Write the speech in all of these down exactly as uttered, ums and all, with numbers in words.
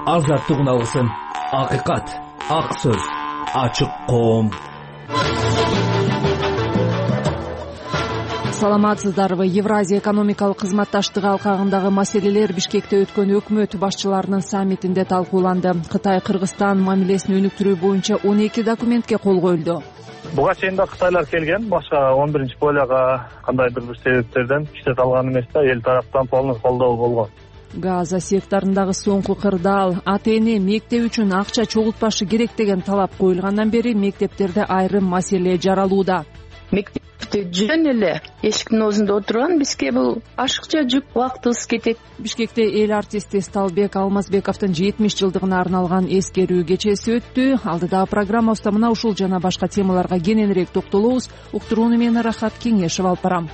азаттык үналгысын. Акыйкат, ак сөз, ачык коом. Саламатсыздарбы? Евразия экономикалык кызматташтыгы алкагындагы маселелер Бишкекте өткөн өкмөт башчыларынын саммитинде талкууланды. Кытай Кыргызстан мамилесин өнүктүрүү боюнча он эки документке кол коюлду. Буга чейин да Кытайлар келген, башка он биринчи полияга кандайдыр бир себептерден иштете алган эмес да, эл тараптан полный колдоо болгон. Газа секторундагы соңку кырдаал, ата эне мектеп үчүн акча чогултпашы керек деген талап коюлгандан бери мектептерде айрым маселе жаралууда. Мектепте жөн эле эшиктин оозунда отурган бизге бул ашыкча жүк, убактыбыз кетет. Бишкекте эл артисти Сталбек Алмазбековдун жетимиш жылдыгына арналган эскерүү кечеси өттү. Алдыдагы программабызда мына ушул жана башка темаларга кененирээк токтолобуз. Уктурууну мен Рахат Кеңешев алып барам.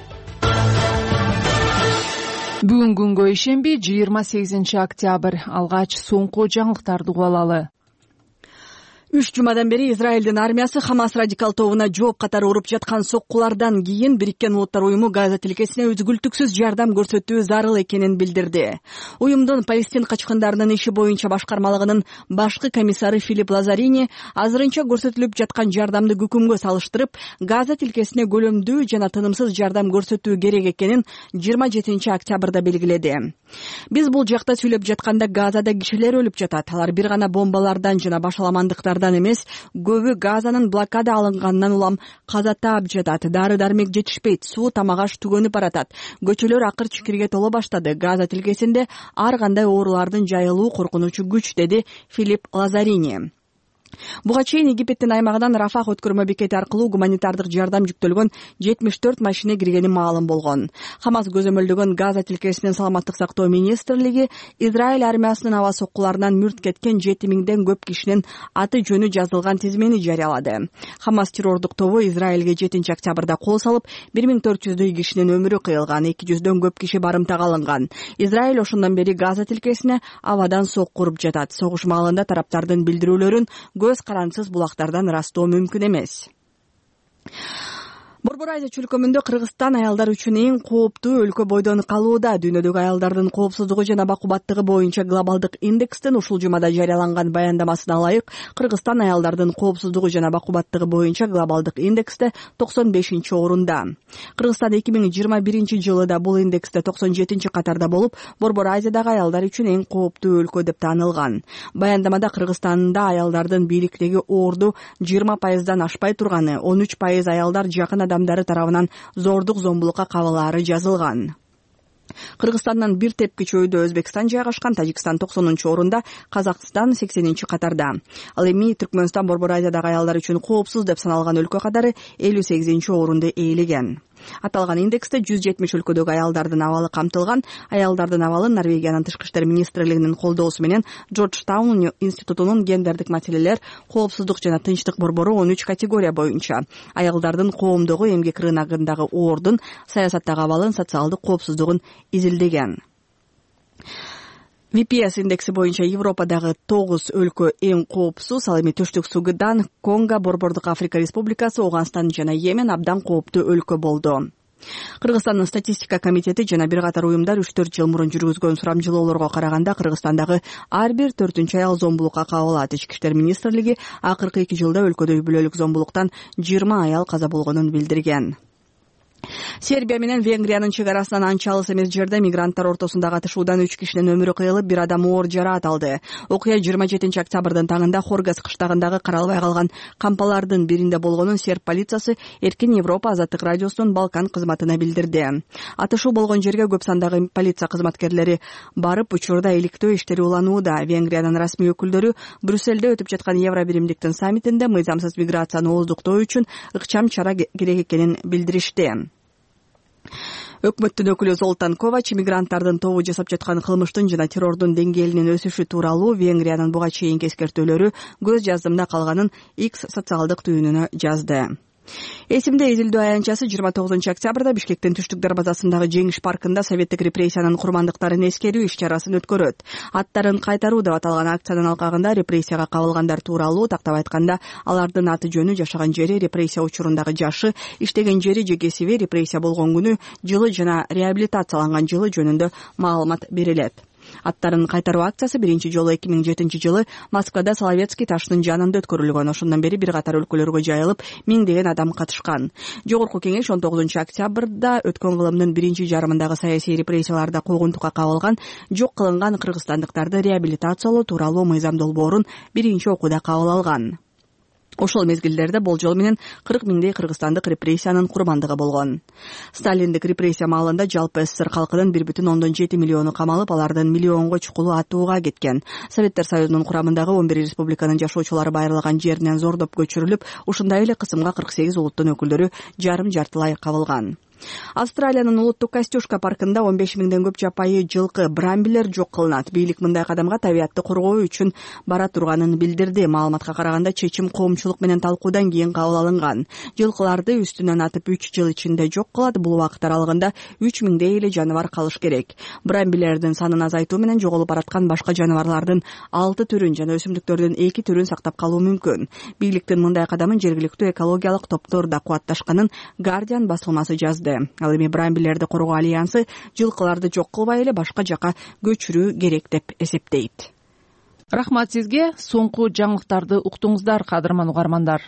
Бүгүн күнгө ишемби, жыйырма сегизинчи октябрь. Алгач соңку жаңылыктарды угуп алалы. Үч жумадан бери Израилдин армиясы Хамас радикал тобуна жооп катары уруп жаткан соккулардан кийин Бириккен Улуттар уюму Газа тилкесине үзгүлтүксүз жардам көрсөтүү зарыл экенин билдирди. Уюмдун Палестин качкындарынын иши боюнча башкармалыгынын башкы комиссары Филипп Лазарини азырынча көрсөтүлүп жаткан жардамды күкүмгө салыштырып, Газа тилкесине көлөмдүү жана тынымсыз жардам көрсөтүү керек экенин жыйырма жетинчи октябрда белгиледи. Биз бул жакта сүйлөп жатканда Газада кишилер өлүп жатат. Алар бир гана бомбалардан жана башаламандыктар эмес, көбү Газанын блокада алынганынан улам каза таап жатат. Дары-дармек жетишпейт, суу тамак аш түгөнүп баратат. Көчөлөр акыр чикирге толо баштады. Газа тилкесинде ар кандай оорулардын жайылуу коркунучу күч, деди Филипп Лазарини. Буга чейин Египеттин аймагынан Рафах өткөрмө бекети аркылуу гуманитардык жардам жүктөлгөн жетимиш төрт машина киргени маалым болгон. Хамас көзөмөлдөгөн Газа тилкесинин саламаттык сактоо министрлиги Израиль армиясынын аба соккуларынан мүрт кеткен жети миңден көп кишинин аты жөнү жазылган тизмени жарыялады. Хамас террордук тобу Израилге жетинчи октябрда кол салып, бир миң төрт жүздөй кишинин өмүрү кыйылган, эки жүздөн көп киши барымтага алынган. Израиль ошондон бери Газа тилкесине абадан сокку уруп жатат. Согуш маалында тараптардын билдирүүлөрүн көз карансыз булактардан ырастоо мүмкүн эмес. Борбор Азия чөлкөмүндө Кыргызстан аялдар үчүн эң кооптуу өлкө бойдон калууда. Дүйнөдөгү аялдардын коопсуздугу жана бакубаттыгы боюнча глобалдык индекстин ушул жумада жарыяланган баяндамасына ылайык, Кыргызстан аялдардын коопсуздугу жана бакубаттыгы боюнча глобалдык индексте токсон бешинчи орунда. Кыргызстан эки миң жыйырма биринчи жылы да бул индексте токсон жетинчи катарда болуп, Борбор Азиядагы аялдар үчүн эң кооптуу өлкө деп таанылган. Баяндамада Кыргызстанда аялдардын бийликтеги оорду жыйырма пайыздан ашпай турганы, он үч пайыз аялдар жакын адамдары тарабынан зордук зомбулукка кабылаары жазылган. Кыргызстандан бир тепкич өйдө Өзбекстан жайгашкан, Тажикстан токсонунчу орунда, Казакстан сексенинчи катарда. Ал эми Түркмөнстан Борбор Азиядагы аялдар үчүн коопсуз деп саналган өлкө катары элүү сегизинчи орунду ээлеген. Аталган индексте жүз жетимиш өлкөдөгү аялдардын абалы камтылган. Аялдардын абалы Норвегиянын тышкы иштер министрлигинин колдоосу менен Джорджтаун институтунун гендердик маселелер, коопсуздук жана тынчтык борбору он үч категория боюнча аялдардын коомдогу эмгек рыногундагы ордун, саясаттагы абалын, социалдык коопсуздугун изилдеген. ви пи эс индекси боюнча Европадагы тогуз өлкө эң коопсуз. Ал эми Түштүк Судан, Конго, Борбордук Африка Республикасы, Ооганстан жана Йемен абдан кооптуу өлкө болду. Кыргызстандын статистика комитети жана бир катар уюмдар үч төрт жыл мурун жүргүзгөн сурамжылоолорго караганда Кыргызстандагы ар бир төртүнчү аял зомбулукка кабылат. Ички иштер министрлиги акыркы эки жылда өлкөдө үй бүлөлүк зомбулуктан жыйырма аял каза болгонун билдирген. Сербия менен Венгриянын чек арасынан анча алыс эмес жерде мигранттар ортосундагы атышуудан үч кишинин өмүрү кыйылып, бир адам оор жараат алды. Окуя жыйырма жетинчи октябрдын таңында Хоргас кыштагындагы каралбай калган кампалардын биринде болгонун серб полициясы Эркин Европа азаттык радиосунун Балкан кызматына билдирди. Атышуу болгон жерге көп сандагы полиция кызматкерлери барып, учурда иликтөө иштери уланууда. Венгриянын расмий өкүлдөрү Брюссельде өтүп жаткан Евро биримдиктин саммитинде мыйзамсыз миграцияны ооздуктоо үчүн ыкчам чара керек экенин билдиришти. Өкмөттүн өкүлү Золтан Ковач мигранттардын тобу жасап жаткан кылмыштын жана террордун деңгээлинин өсүшү тууралуу Венгриянын буга чейинки эскертүүлөрү көз жаздымда калганын X социалдык түйүнүнө жазды. Эсимде изилдөө аянтчасы жыйырма тогузунчу октябрда Бишкектин Түштүк дарбазасындагы Жеңиш паркында советтик репрессиянын курмандыктарын эскерүү иш-чарасын өткөрөт. Аттарын кайтаруу деп аталган акциянын алкагында репрессияга кабылгандар тууралуу, тактап айтканда, алардын аты жөнү, жашаган жери, репрессия учурундагы жашы, иштеген жери же кесиби, репрессия болгон күнү, жылы жана реабилитацияланган жылы жөнүндө маалымат берилет. Аттарын кайтаруу акциясы биринчи жолу эки миң жетинчи жылы Москвада Соловецкий таштын жанында өткөрүлгөн. Ошондон бери бир катар өлкөлөргө жайылып, миңдеген адам катышкан. Жогорку кеңеш он тогузунчу октябрда өткөн кылымдын биринчи жарымындагы саясий репрессияларда куугунтукка кабылган, жок кылынган кыргызстандыктарды реабилитациялоо тууралуу мыйзам долбоорун биринчи окууда кабыл алган. Ошол мезгилдерде болжол менен кырк миңдей кыргызстандык репрессиянын курмандыгы болгон. Сталиндик репрессия маалында жалпы СССР калкынын бир бүтүн ондон жети миллиону камалып, алардын миллионго чукулу атууга кеткен. Советтер Союзунун курамындагы он бир республиканын жашоочулары байырлаган жеринен зордоп көчүрүлүп, ушундай эле кысымга кырк сегиз улуттун өкүлдөрү жарым жартылай кабылган. Австралиянын улуттук Костюшка паркында он беш миңден көп жапайы жылкы брамбилер жок кылынат. Бийлик мындай кадамга табиатты коргоо үчүн бара турганын билдирди. Маалыматка караганда чечим коомчулук менен талкуудан кийин кабыл алынган. Жылкыларды үстүнөн атып үч жыл ичинде жок кылат. Бул убакыт аралыгында үч миңдей эле жаныбар калыш керек. Брамбилердин санын азайтуу менен жоголуп бараткан башка жаныбарлардын алты түрүн жана өсүмдүктөрдүн эки түрүн сактап калуу мүмкүн. Бийликтин мындай кадамын жергиликтүү экологиялык топтор да кубатташканын Guardian басылмасы жазды. Ал эми брамбилерди коргоо альянсы жылкыларды жок кылбай эле башка жака көчүрүү керек деп эсептейт. Рахмат сизге. Соңку жаңылыктарды уктуңуздар, кадырман угармандар.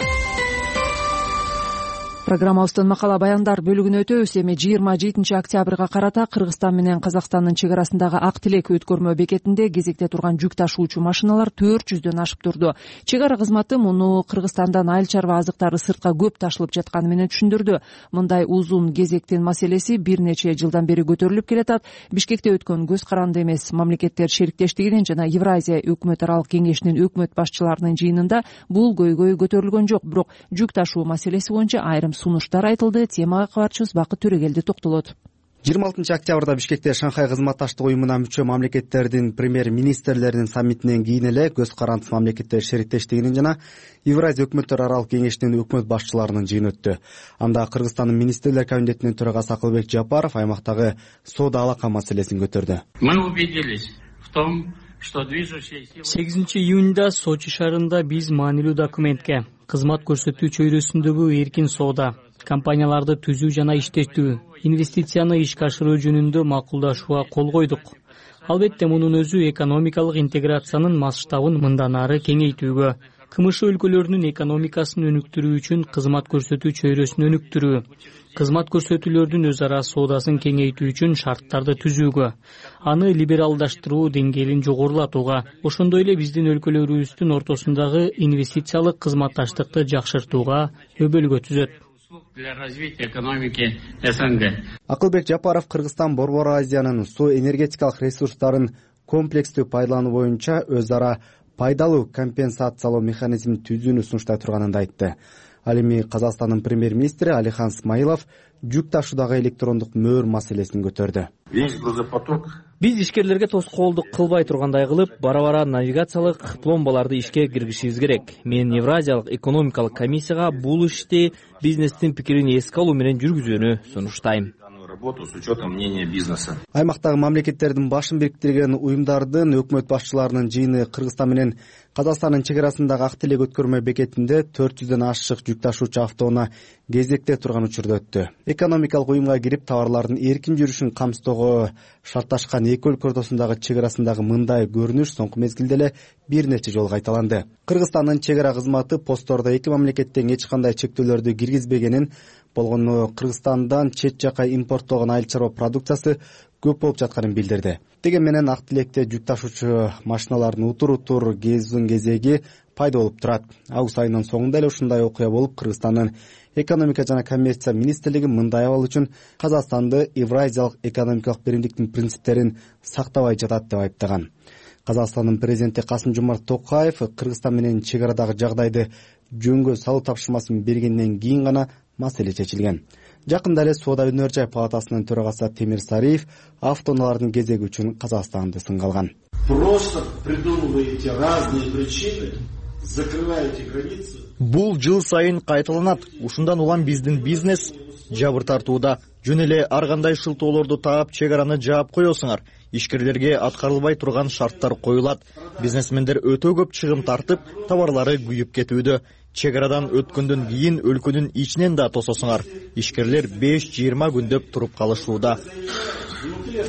Программабыздын макала баяндар бөлүгүнө өтөбүз. Эми жыйырма жетинчи октябрга карата Кыргызстан менен Казакстандын чек арасындагы Ак Тилек өткөрмө бекетинде кезекте турган жүк ташуучу машиналар төрт жүздөн ашып турду. Чек ара кызматы муну Кыргызстандан айыл чарба азыктары сыртка көп ташылып жатканы менен түшүндүрдү. Мындай узун кезектин маселеси бир нече жылдан бери көтөрүлүп келатат. Бишкекте өткөн көз каранды эмес мамлекеттер шериктештигинин жана Евразия өкмөт аралык кеңешинин өкмөт башчыларынын жыйынында бул көйгөй көтөрүлгөн жок. Бирок жүк ташуу маселеси боюнча айрым сунуштар айтылды. Темага кабарчыбыз Бакыт Төрөгелди токтолот. жыйырма алтынчы октябрда Бишкекте Шанхай кызматташтык уюмуна мүчө мамлекеттердин премьер-министрлеринин саммитинен кийин эле көз карандысыз мамлекеттер шериктештигинин жана Евразия өкмөттөр аралык кеңешинин өкмөт башчыларынын жыйыны өттү. Анда Кыргызстандын министрлер кабинетинин төрагасы Акылбек Жапаров аймактагы соода алака маселесин көтөрдү. Мы убедились в том, что движущие силы сегизинчи июнда Сочи шаарында биз маанилүү документке кызмат көрсөтүү чөйрөсүндөгү эркин соода, компанияларды түзүү жана иштетүү, инвестицияны ишке ашыруу жөнүндө макулдашууга кол койдук. Албетте мунун өзү экономикалык интеграциянын масштабын мындан ары кеңейтүүгө, КМШ өлкөлөрүнүн экономикасын өнүктүрүү үчүн кызмат көрсөтүү чөйрөсүн өнүктүрүү, кызмат көрсөтүүлөрдүн өз ара соодасын кеңейтүү үчүн шарттарды түзүүгө, аны либералдаштыруу деңгээлин жогорулатууга, ошондой эле биздин өлкөлөрүбүздүн ортосундагы инвестициялык кызматташтыкты жакшыртууга өбөлгө түзөт. Для развития экономики СНГ. Акылбек Жапаров Кыргызстан Борбор Азиянын суу энергетикалык ресурстарын комплекстүү пайдалануу боюнча өз ара пайдалуу компенсациялоо механизмин түзүүнү сунуштай турганын айтты. Ал эми Казакстандын премьер-министри Алихан Смаилов жүк ташуудагы электрондук мөөр маселесин көтөрдү. Весь грузопоток Биз ишкерлерге тоскоолдук кылбай тургандай кылып, бара-бара навигациялык пломбаларды ишке киргизишибиз керек. Мен Евразиялык экономикалык комиссияга бул ишти бизнестин пикирин эске алуу менен жүргүзүүнү сунуштайм. с учетом мнения бизнеса. Аймактагы мамлекеттердин башын бириктирген уюмдардын өкмөт башчыларынын жыйыны Кыргызстан менен Казакстандын чек арасындагы Ак Тилек өткөрмө бекетинде төрт жүздөн ашык жүк ташуучу автоунаа кезекте турган учурда өттү. Экономикалык уюмга кирип товарлардын эркин жүрүшүн камсыздоого шартташкан эки өлкө ортосундагы чек арасындагы мындай көрүнүш соңку мезгилде эле бир нече жолу кайталанды. Кыргызстандын чек ара кызматы посттордо эки мамлекеттен эч кандай чектөөлөрдү киргизбегенин, болгону Кыргызстандан чет жака импорттолгон айыл чарба продукциясы көп болуп жатканын билдирди. Деген менен Ак Тилекте жүк ташуучу машиналардын утур-утур кезүүнүн кезеги пайда болуп турат. Август айынын соңунда эле ушундай окуя болуп, Кыргызстандын экономика жана коммерция министрлиги мындай абал үчүн Казакстанды Евразиялык экономикалык биримдиктин принциптерин сактабай жатат деп айыптаган. Казакстандын президенти Касым-Жомарт Токаев Кыргызстан менен чек арадагы жагдайды жөнгө салуу тапшырмасын бергенден кийин гана маселе чечилген. Жакында эле Соода өнөр жай палатасынын төрагасы Темир Сариев автоунаалардын кезеги үчүн Казакстанды сынга алган. Просто придумываете разные причины, закрываете границы. Бул жыл сайын кайталанат. Ушундан улам биздин бизнес жабыр тартууда. Жөн эле ар кандай шылтоолорду таап чек араны жаап коесуңар. Ишкерлерге аткарылбай турган шарттар коюлат. Бизнесмендер өтө көп чыгым тартып, товарлары күйүп кетүүдө. Чек арадан өткөндөн кийин өлкөнүн ичинен да тососуңар. Ишкерлер беш жыйырма күндөп туруп калышууда.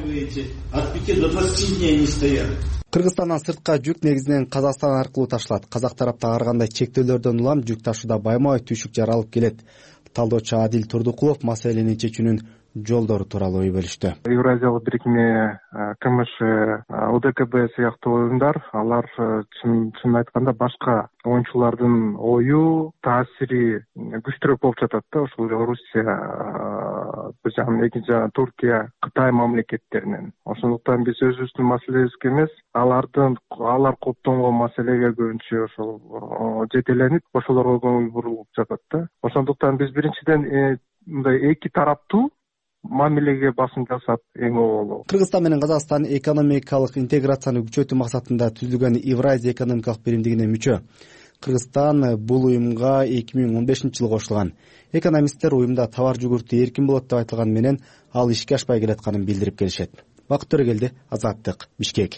устанавливаете, от пяти до двадцати дней они стоят. Кыргызстандан сыртка жүк негизинен Казакстан аркылуу ташылат. Казак тарапта ар кандай чектөөлөрдөн улам жүк ташууда байма бай түйшүк жаралып келет. Талдоочу Адил Турдукулов маселени чечүүнүн жолдору тууралуу ой бөлүштү. Евразиялык бирикме, КМШ, УДКБ сыяктуу оюндар, алар чын айтканда башка оюнчулардын ою, таасири күчтүүрөөк болуп жатат да. Ошол Орусия, бир жагынан экинчи жагынан Туркия, Кытай мамлекеттеринен. Ошондуктан биз өзүбүздүн маселебизге эмес, алардын алар коптонгон маселеге көбүнчө ошол жетеленип, ошолорго көңүл бурулуп жатат да. Ошондуктан биз биринчиден мындай эки тараптуу мамилеге басым жасап эң оолу. Кыргызстан менен Казакстан экономикалык интеграцияны күчөтүү максатында түзүлгөн Евразия экономикалык биримдигине мүчө. Кыргызстан бул уюмга эки миң он бешинчи жылы кошулган. Экономисттер уюмда товар жүгүртүү эркин болот деп айтылган менен ал ишке ашпай келатканын билдирип келишет. Бакыт Төрөгелди, Азаттык, Бишкек.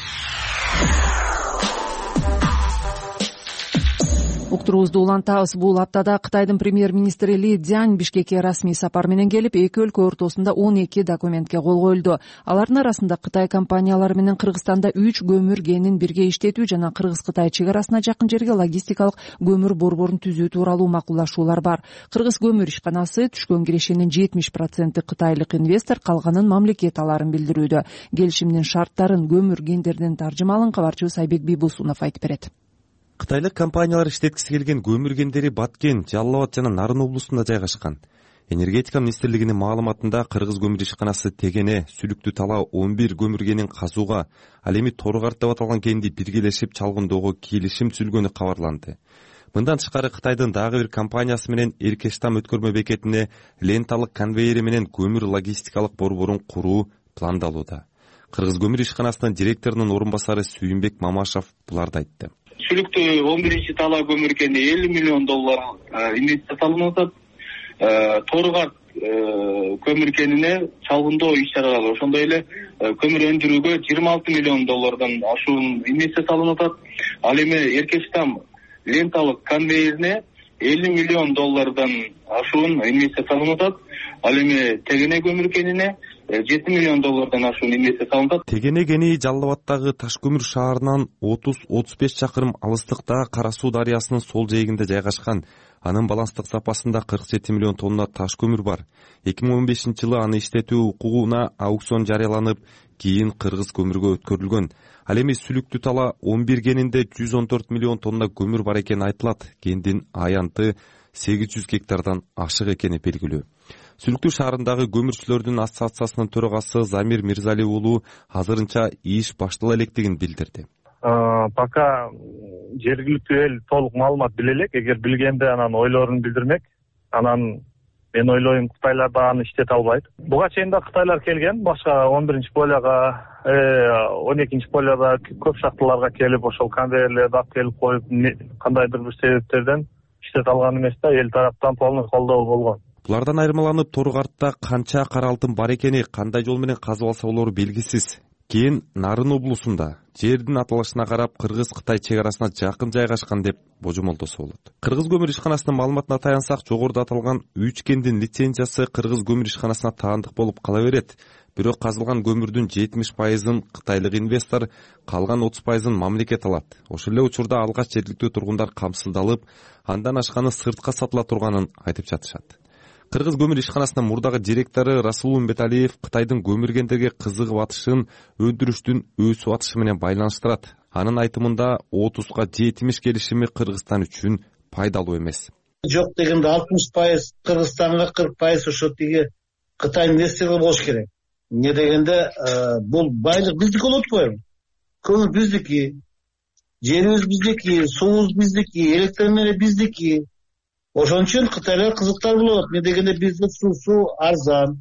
Уктуруубузду улантабыз. Бул аптада Кытайдын премьер-министри Ли Цзянь Бишкекке расмий сапар менен келип, эки өлкө ортосунда он эки документке кол коюлду. Алардын арасында Кытай компаниялары менен Кыргызстанда үч көмүр кенин бирге иштетүү жана Кыргыз-Кытай чек арасына жакын жерге логистикалык көмүр борборун түзүү тууралуу макулдашуулар бар. Кыргыз көмүр ишканасы түшкөн кирешенин жетимиш проценти кытайлык инвестор, калганын мамлекет аларын билдирүүдө. Келишимдин шарттарын көмүр кендерден таржымалын кабарчыбыз Айбек Бийбусунов айтып берет. Кытайлык компаниялар иштеткиси келген көмүр кендери Баткен, Жалал Абад жана Нарын облусунда жайгашкан. Энергетика министрлигинин маалыматында Кыргыз көмүр ишканасы Тегене, Сүлүктүү Тала он бир көмүр кенин казууга, ал эми Торгарт деп аталган кенди биргелешип чалгындоого келишим түзүлгөнү кабарланды. Мындан тышкары Кытайдын дагы бир компаниясы менен Эркештам өткөрмө бекетине ленталык конвейери менен көмүр логистикалык борборун куруу пландалууда. Кыргыз көмүр ишканасынын директорунун орун басары Сүйүнбек Мамашев буларды айтты. Сүлүктүү он биринчи Тала көмүр кенди элүү миллион доллар инвестиция салынып атат. Торгарт көмүр кенине чалгындоо иш чаралары, ошондой эле көмүр өндүрүүгө жыйырма алты миллион доллардан ашуун инвестиция салынып атат. Ал эми Эркештам ленталык конвейерине элүү миллион доллардан ашуун инвестиция салынып атат. Ал эми Тегене көмүр кенине жети миллион доллардан ашуун инвестиция салынат. Тегене кени Жалал Абадтагы Таш көмүр шаарынан отуз отуз беш чакырым алыстыкта Кара Суу дарыясынын сол жээгинде жайгашкан. Анын баланстык запасында кырк жети миллион тонна таш көмүр бар. эки миң он бешинчи жылы аны иштетүү укугуна аукцион жарыяланып, кийин Кыргыз көмүргө өткөрүлгөн. Ал эми Сүлүктүү Тала он бир кенинде жүз он төрт миллион тонна көмүр бар экени айтылат. Кендин аянты сегиз жүз гектардан ашык экени белгилүү. Сүлүктүү шаарындагы көмүрчүлөрдүн ассоциациясынын төрагасы Замир Мирзали уулу азырынча иш баштала электигин билдирди. Пока жергиликтүү эл толук маалымат биле элек. Эгер билгенде анан ойлорун билдирмек. Анан мен ойлойм Кытайлар да аны иштете албайт. Буга чейин да Кытайлар келген, башка он биринчи полияга, он экинчи полияда көп шахталарга келип, ошол конвейерлерди алып келип коюп, кандайдыр бир себептерден иштете алган эмес да, эл тараптан полный колдоо болгон. Булардан айырмаланып, Торгартта канча кара алтын бар экени, кандай жол менен казып алса болору белгисиз. Кийин Нарын облусунда жердин аталышына карап Кыргыз-Кытай чек арасына жакын жайгашкан деп божомолдосо болот. Кыргыз көмүр ишканасынын маалыматына таянсак, жогоруда аталган үч кендин лицензиясы Кыргыз көмүр ишканасына таандык болуп кала берет. Бирок казылган көмүрдүн жетимиш пайызын кытайлык инвестор, калган отуз пайызын мамлекет алат. Ошол эле учурда алгач жергиликтүү тургундар камсыздалып, андан ашканы сыртка сатыла турганын айтып жатышат. Кыргыз көмүр ишканасынын мурдагы директору Расул Умбеталиев Кытайдын көмүр кендерге кызыгып атышын өндүрүштүн өсүп атышы менен байланыштырат. Анын айтымында отузга жетимиш келишими Кыргызстан үчүн пайдалуу эмес. Жок дегенде алтымыш пайыз Кыргызстанга, кырк пайыз ошо тиги Кытай инвесторлор болуш керек. Эмне дегенде бул байлык биздики болуп атпайбы? Көмүр биздики, жерибиз биздики, суубуз биздики, электр энергия биздики. Ошон үчүн Кытайлар кызыктар болот. Эмне дегенде бизде суусу арзан,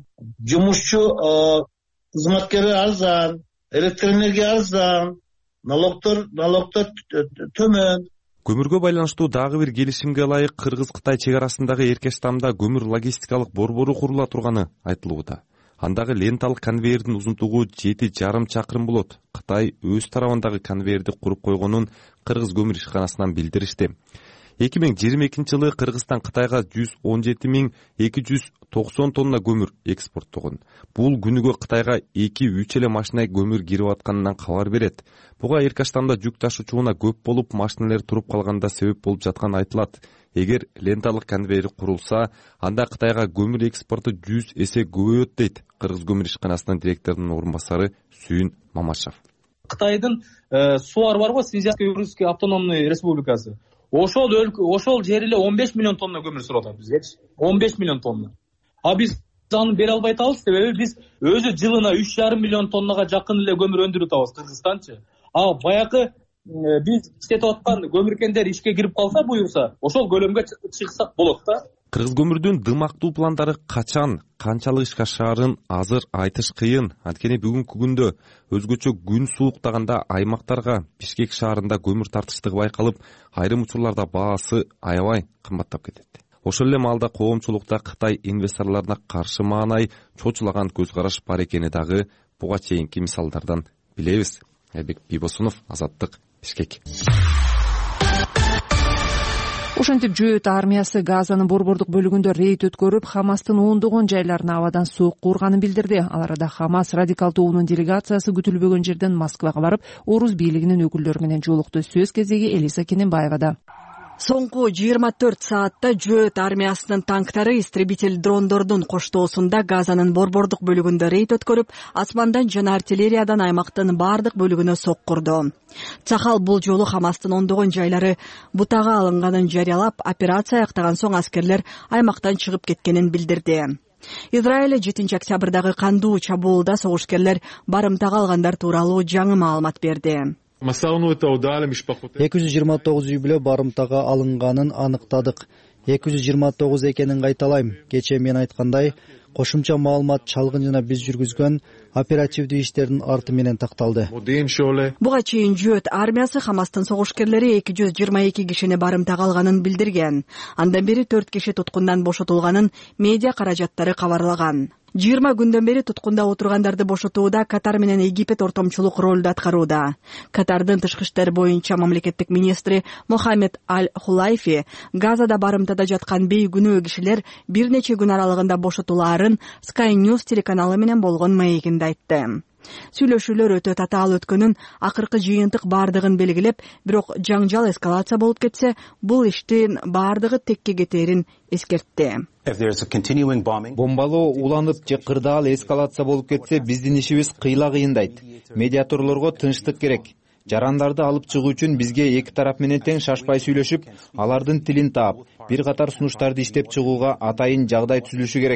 жумушчу кызматкери арзан, электр энергия арзан, налогтор налогтор төмөн. Көмүргө байланыштуу дагы бир келишимге ылайык Кыргыз-Кытай чек арасындагы Эркештамда көмүр логистикалык борбору курула турганы айтылууда. Андагы ленталык конвейердин узунтугу жети жарым чакырым болот. Кытай өз тарабындагы конвейерди куруп койгонун Кыргыз көмүр ишканасынан билдиришти. эки миң жыйырма экинчи жылы Кыргызстан Кытайга жүз он жети миң эки жүз токсон тонна көмүр экспорттогон. Бул күнүгө Кытайга эки үч эле машина көмүр кирип атканынан кабар берет. Буга Эркаштамда жүк ташуучуна көп болуп, машиналар туруп калганда себеп болуп жатканы айтылат. Эгер ленталык конвейер курулса, анда Кытайга көмүр экспорту жүз эсе көбөйөт дейт Кыргыз көмүр ишканасынын директорунун орун басары Сүйүн Мамашев. Кытайдын сууар барбы, Синьцзянь-Уйгурский автономный республикасы. Ошол өлкө, ошол жер эле он беш миллион тонна көмүр сурап атат бизгечи. он беш миллион тонна. А биз аны бере албай атабыз, себеби биз өзү жылына үч жарым миллион тоннага жакын эле көмүр өндүрүп атабыз Кыргызстанчы. А баягы биз иштетип аткан көмүркендер ишке кирип калса, буюрса, ошол көлөмгө чыксак болот да. Кыргыз көмүрдүн дымактуу пландары качан, канчалык ишке ашаарын азыр айтыш кыйын. Анткени бүгүнкү күндө өзгөчө күн сууктаганда аймактарга Бишкек шаарында көмүр тартыштыгы байкалып, айрым учурларда баасы аябай кымбаттап кетет. Ошол эле маалда коомчулукта Кытай инвесторлоруна каршы маанай чочулаган көз караш бар экени дагы буга чейинки мисалдардан билебиз. Айбек Бибосунов, Азаттык, Бишкек. Ошентип Жөөт армиясы Газанын борбордук бөлүгүндө рейд өткөрүп, Хамастын ондогон жайларына абадан соокку урганын билдирди. Ал арада Хамас радикал тобунун делегациясы күтүлбөгөн жерден Москвага барып, Орус бийлигинин өкүлдөрү менен жолукту. Сөз кезеги Элиса Кененбаевада. Соңку жыйырма төрт саатта Жөөт армиясынын танктары истребитель дрондордун коштоосунда Газанын борбордук бөлүгүндө рейд өткөрүп, асмандан жана артиллериядан аймактын бардык бөлүгүнө соккурду. Цахал бул жолу Хамастын ондогон жайлары бутага алынганын жарыялап, операция аяктаган соң аскерлер аймактан чыгып кеткенин билдирди. Израиль жетинчи октябрдагы кандуу чабуулда согушкерлер барымтага алгандар тууралуу жаңы маалымат берди. эки жүз жыйырма тогуз үй бүлө барымтага алынганын аныктадык. эки жүз жыйырма тогуз экенин кайталайм. Кечээ мен айткандай, кошумча маалымат чалгын жана биз жүргүзгөн оперативдүү иштердин арты менен такталды. Буга чейин Жөөт армиясы Хамастын согушкерлери эки жүз жыйырма эки кишини барымтага алганын билдирген. Андан бери төрт киши туткундан бошотулганын медиа каражаттары кабарлаган. жыйырма күндөн бери туткунда отургандарды бошотууда Катар менен Египет ортомчулук ролду аткарууда. Катардын тышкы иштер боюнча мамлекеттик министри Мохаммед Аль-Хулайфи Газада барымтада жаткан бейгүнөө кишилер бир нече күн аралыгында бошотулаарын Sky News телеканалы менен болгон маегинде айтты. Сүйлөшүүлөр өтө татаал өткөнүн, акыркы жыйынтык бардыгын белгилеп, бирок жаңжал эскалация болуп кетсе, бул иштин бардыгы текке кетерин эскертти. Бомбалоо уланып же кырдаал эскалация болуп кетсе, биздин ишибиз кыйла кыйындайт. Медиаторлорго тынчтык керек. Жарандарды алып чыгуу үчүн бизге эки тарап менен тең шашпай сүйлөшүп, алардын тилин таап, бир катар сунуштарды иштеп чыгууга атайын жагдай түзүлүшү керек.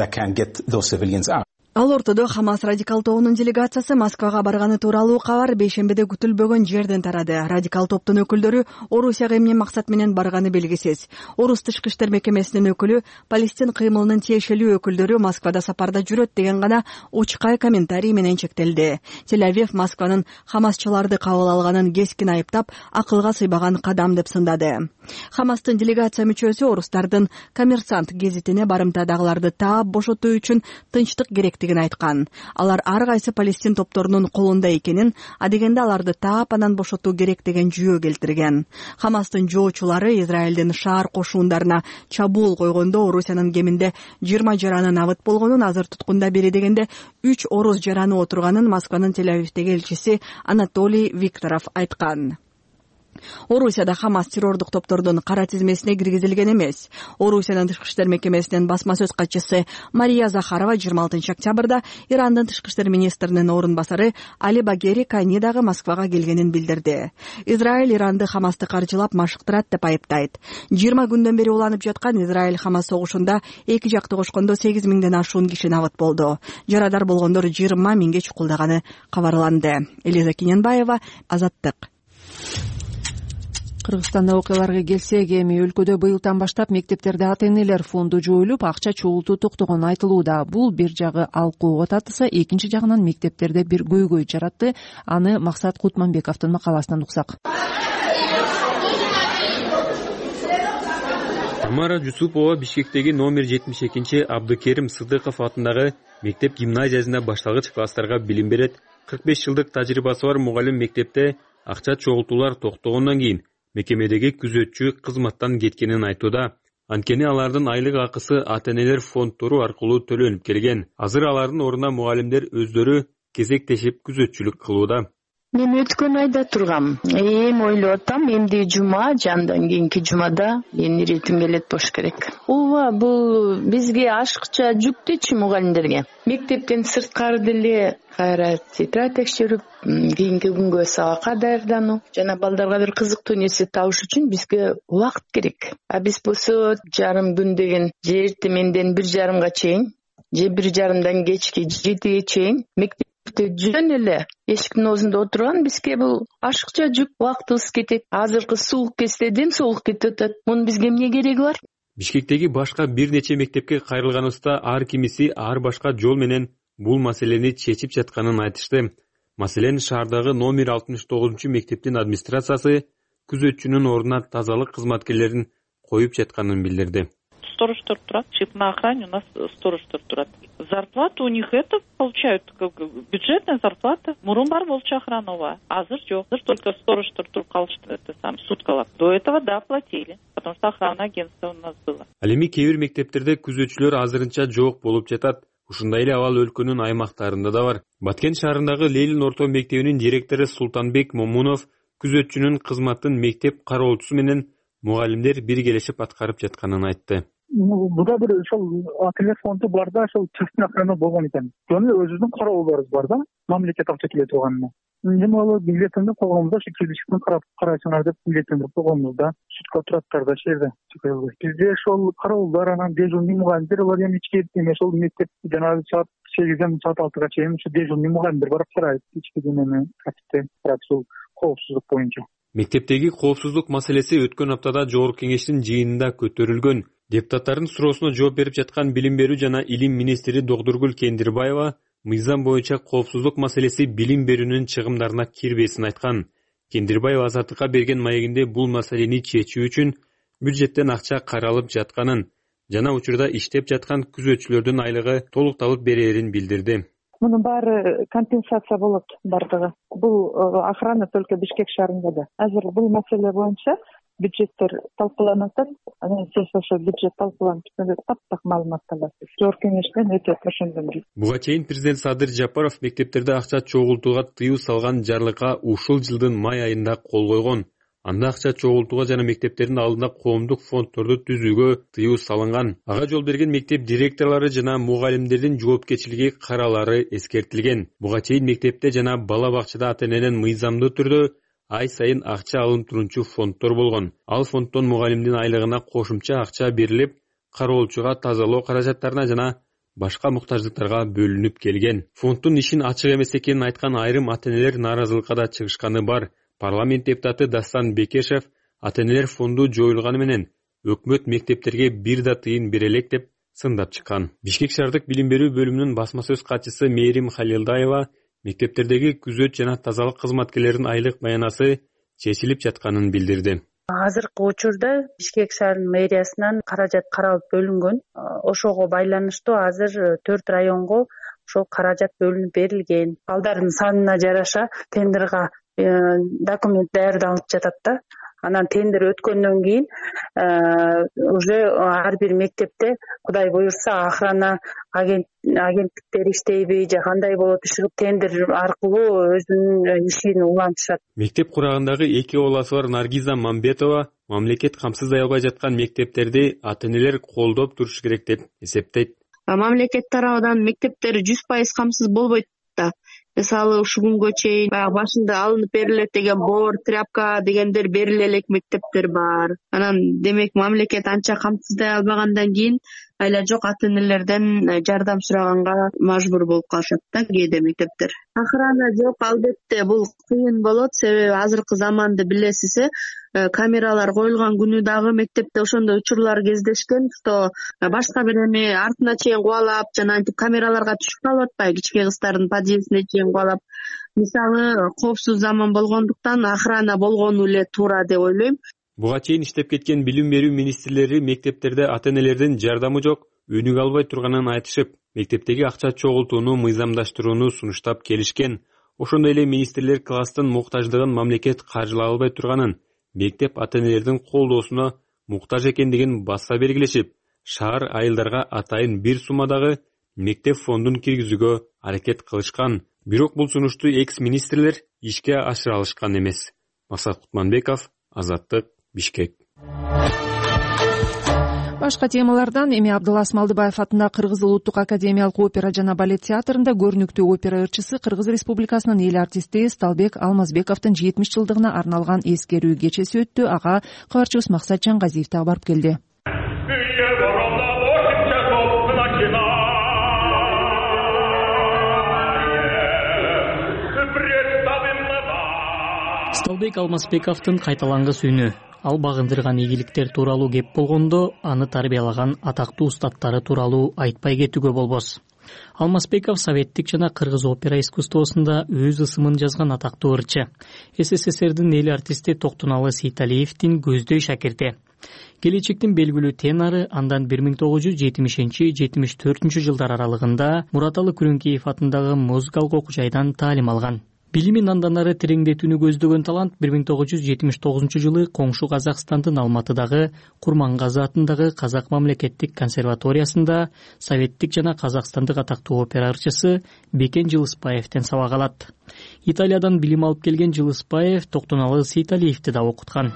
Ал ортодо Хамас радикал тобунун делегациясы Москвага барганы тууралуу кабар бейшембиде күтүлбөгөн жерден тарады. Радикал топтун өкүлдөрү Орусияга эмне максат менен барганы белгисиз. Орус тышкы иштер мекемесинин өкүлү Палестин кыймылынын тиешелүү өкүлдөрү Москвада сапарда жүрөт деген гана учкай комментарий менен чектелди. Тель-Авив Москванын Хамасчыларды кабыл алганын кескин айыптап, акылга сыйбаган кадам деп сындады. Хамастын делегация мүчөсү орустардын Коммерсант гезитине барымтадагыларды таап бошотуу үчүн тынчтык керек айткан. Алар ар кайсы Палестин топторунун колунда экенин, адегенде аларды таап анан бошотуу керек деген жүйө келтирген. Хамастын жоочулары Израилдин шаар кошуундарына чабуул койгондо Орусиянын кеминде жыйырма жараны набыт болгонун, азыр туткунда бери дегенде үч орус жараны отурганын Москванын Тель-Авивдеги элчиси Анатолий Викторов айткан. Орусияда Хамас террордук топтордун кара тизмесине киргизилген эмес. Орусиянын тышкы иштер мекемесинин басма сөз катчысы Мария Захарова жыйырма алтынчы октябрда Ирандын тышкы иштер министринин орун басары Али Багери Кани дагы Москвага келгенин билдирди. Израиль Иранды Хамасты каржылап машыктырат деп айыптайт. жыйырма күндөн бери уланып жаткан Израиль Хамас согушунда эки жакты кошкондо сегиз миңден ашуун киши набыт болду. Жарадар болгондор жыйырма миңге чукулдаганы кабарланды. Элиза Кененбаева, Азаттык. Кыргызстанда окуяларга келсек, эми өлкөдө быйылдан баштап мектептерде ата-энелер фонду жоюлуп, акча чогултуу токтогон айтылууда. Бул бир жагы алкууга татыса, экинчи жагынан мектептерде бир көйгөй жаратты. Аны Максат Кутманбековдун макаласынан уксак. Тамара Жусупова Бишкектеги номер жетимиш экинчи Абдыкерим Сыдыков атындагы мектеп гимназиясында башталгыч класстарга билим берет. кырк беш жылдык тажрыйбасы бар мугалим мектепте акча чогултуулар токтогондон кийин мекемедеги күзөтчү кызматтан кеткенин айтууда. Анткени алардын айлык акысы ата-энелер фонддору аркылуу төлөнүп келген. Азыр алардын ордуна мугалимдер өздөрү кезектешип күзөтчүлүк кылууда. Мен өткөн айда тургам. Эми ойлоп атам, эмди жума, жандан кийинки жумада менин иретим келет болуш керек. Ооба, бул бизге ашыкча жүктүүчү мугалимдерге. Мектептен сырткары деле кайра тетрадь текшерип, кийинки күнгө сабакка даярдануу жана балдарга бир кызыктуу нерсе табыш үчүн бизге убакыт керек. А биз болсо жарым күн деген же эртеменден бир жарымга чейин, же бир жарымдан кечки жетиге чейин мектеп жөн эле эшиктин оозунда отурган, бизге бул ашыкча жүк, убактыбыз кетет. Азыркы суук кезде дем соолук кетип атат. Мунун бизге эмне кереги бар? Бишкектеги башка бир нече мектепке кайрылганыбызда ар кимиси ар башка жол менен бул маселени чечип жатканын айтышты. Маселен, шаардагы номер алтымыш тогузунчу мектептин администрациясы күзөтчүнүн ордуна тазалык кызматкерлерин коюп жатканын билдирди. Сторожтор турат, на охране у нас сторожтор турат. Зарплата у них это получают, как бюджетная зарплата. Мурун бар болчу охранова, азыр жок. Азыр только сторожтор туруп калышты, это сам суткалап. До этого да платили, потому что охрана агентство у нас было. Ал эми кээ бир мектептерде күзөтчүлөр азырынча жок болуп жатат. Ушундай эле абал өлкөнүн аймактарында да бар. Баткен шаарындагы Ленин орто мектебинин директору Султанбек Момунов күзөтчүнүн кызматын мектеп кароолчусу менен мугалимдер биргелешип аткарып жатканын айтты. Буда бир ошол ателье фонду барда ошол частный охрана болгон экен. Жөн өзүбүздүн кароолдарыбыз бар да, мамлекет акча келе турганына. Эми ал билетинди койгонбузда ошо киришиктен карап карайсыңар деп билетиндирип койгонбузда, сутка тураттар да шерде. Бизде ошол кароолдар, анан дежурный мугалимдер бар, эми ички эме ошол мектеп жанагы саат сегизден саат алтыга чейин ошо дежурный мугалимдер барып карайт, ички эме тартипте карап ушул коопсуздук боюнча. Мектептеги коопсуздук маселеси өткөн аптада Жогорку Кеңештин жыйынында көтөрүлгөн. Депутаттардын суроосуна жооп берип жаткан билим берүү жана илим министри Докторгүл Кендирбаева мыйзам боюнча коопсуздук маселеси билим берүүнүн чыгымдарына кирбесин айткан. Кендирбаева Азаттыкка берген маегинде бул маселени чечүү үчүн бюджеттен акча каралып жатканын жана учурда иштеп жаткан күзөтчүлөрдүн айлыгы толукталып берерин билдирди. Мунун баары компенсация болот бардыгы. Бул охрана только Бишкек шаарында да. Азыр бул маселе боюнча бюджеттер талкууланып атат. Анан сиз ошо бюджет талкууланып бүткөндө таптак маалымат аласыз. Жогорку Кеңештен өтө ошондон. Буга чейин президент Садыр Жапаров мектептерде акча чогултууга тыюу салган жарлыкка ушул жылдын май айында кол койгон. Анда акча чогултууга жана мектептердин алдында коомдук фонддорду түзүүгө тыюу салынган. Ага жол берген мектеп директорлору жана мугалимдердин жоопкерчилиги каралары эскертилген. Буга чейин мектепте жана бала бакчада ата-эненен мыйзамдуу түрдө ай сайын акча алынып турчу фонддор болгон. Ал фонддон мугалимдин айлыгына кошумча акча берилип, кароолчуга тазалоо каражаттарына жана башка муктаждыктарга бөлүнүп келген. Фонддун ишин ачык эмес экенин айткан айрым ата-энелер нааразылыкка да чыгышканы бар. Парламент депутаты Дастан Бекешев ата-энелер фонду жоюлганы менен өкмөт мектептерге бир да тыйын бере элек деп сындап чыккан. Бишкек шаардык билим берүү бөлүмүнүн басма сөз катчысы Мээрим Халилдаева мектептердеги күзөт жана тазалык кызматкерлеринин айлык маянасы чечилип жатканын билдирди. Азыркы учурда Бишкек шаарынын мэриясынан каражат каралып бөлүнгөн. Ошого байланыштуу азыр төрт районго ошол каражат бөлүнүп берилген. Балдардын санына жараша тендерга документ даярдалып жатат да. Анан тендер өткөндөн кийин уже ар бир мектепте Кудай буюрса охрана агенттиктер иштейби же кандай болот ушугу тендер аркылуу өзүнүн ишин улантышат. Мектеп курагындагы эки баласы бар Наргиза Мамбетова мамлекет камсыздай албай жаткан мектептерди ата-энелер колдоп туруш керек деп эсептейт. Мамлекет тарабынан мектептер жүз пайыз камсыз болбойт да. Мисалы ушул күнгө чейин баягы башында алынып берилет деген боор, тряпка дегендер бериле элек мектептер бар. Анан демек мамлекет анча камсыздай албагандан кийин айла жок ата-энелерден жардам сураганга мажбур болуп калышат да кээде мектептер. Охрана жок, албетте бул кыйын болот, себеби азыркы заманды билесиз, камералар коюлган күнү дагы мектепте ошондой учурлар кездешкен, что башка бир эме артына чейин кубалап жана антип камераларга түшүп калып атпайбы, кичке кыздардын подъездине чейин кубалап. Мисалы коопсуз заман болгондуктан охрана болгону эле туура деп ойлойм. Буга чейин иштеп кеткен билим берүү министрлери мектептерде ата-энелердин жардамы жок, өнүгө албай турганын айтышып, мектептеги акча чогултууну мыйзамдаштырууну сунуштап келишкен. Ошондой эле министрлер класстын муктаждыгын мамлекет каржылай албай турганын, мектеп ата-энелердин колдоосуна муктаж экендигин баса белгилешип, шаар айылдарга атайын бир суммадагы мектеп фондун киргизүүгө аракет кылышкан. Бирок бул сунушту экс-министрлер ишке ашыра алышкан эмес. Максат Кутманбеков, Азаттык, Бишкек. Башка темалардан эми Абдылас Малдыбаев атындагы Кыргыз улуттук академиялык опера жана балет театрында көрүнүктүү опера ырчысы Кыргыз Республикасынын эл артисти Сталбек Алмазбековдун жетимиш жылдыгына арналган эскерүү кечеси өттү. Ага кабарчыбыз Максат Жангазиев да барып келди. Сталбек Алмазбековдун кайталангыс үнү. Ал багындырган ийгиликтер тууралуу кеп болгондо, аны тарбиялаган атактуу устаттары тууралуу айтпай кетүүгө болбос. Алмазбеков советтик жана кыргыз опера искусствосунда өз ысымын жазган атактуу ырчы. СССРдин эл артисти Токтуналы Сейталиевдин көздөй шакирти. Келечектин белгилүү тенору андан бир миң тогуз жүз жетимишинчи — жетимиш төртүнчү жылдар аралыгында Мураталы Күрөңкеев атындагы музыкалык окуу жайдан таалим алган. Билимин андан ары тереңдетүүнү көздөгөн талант бир миң тогуз жүз жетимиш тогузунчу жылы коңшу Казакстандын Алматыдагы Курмангазы атындагы Казак мамлекеттик консерваториясында советтик жана казакстандык атактуу опера ырчысы Бекен Жылыспаевден сабак алат. Италиядан билим алып келген Жылыспаев Токтуналы Сейталиевди да окуткан.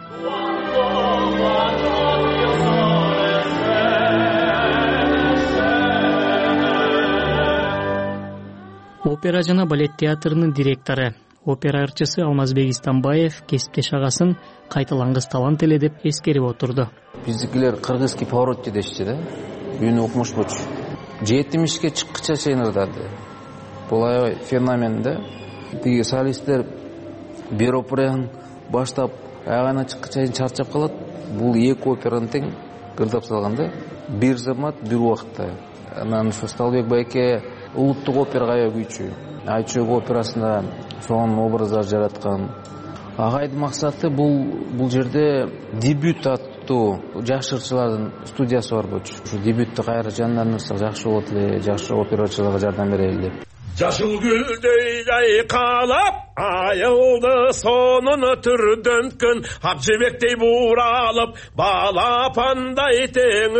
Опера жана балет театрынын директору, опера ырчысы Алмазбек Истамбаев кесиптеш агасын кайталангыс талант эле деп эскерип отурду. Биздикилер кыргызский поворот дешти да. Үнү окумуш болчу. жетимишке чыккыча чейин ырдады. Бул аябай феномен да. Тиги солисттер бир операны баштап аягына чыккыча чейин чарчап калат. Бул эки операны тең кырдап салганда, бир замат, бир убакытта. Анан ушу Сталбек байке улуттук операга аябай күйчү. Айчөк операсында сонун образдар жараткан. Агайдын максаты бул бул жерде дебют аттуу жашырчылардын студиясы бар болчу. Ушу дебютты кайра жандандырсак жакшы болот эле, жакшы операчыларга жардам берели деп. Жашыл гүлдөй жайкалап, айылды сонун түрдөнткөн, ак жебектей бууралып, балапандай тең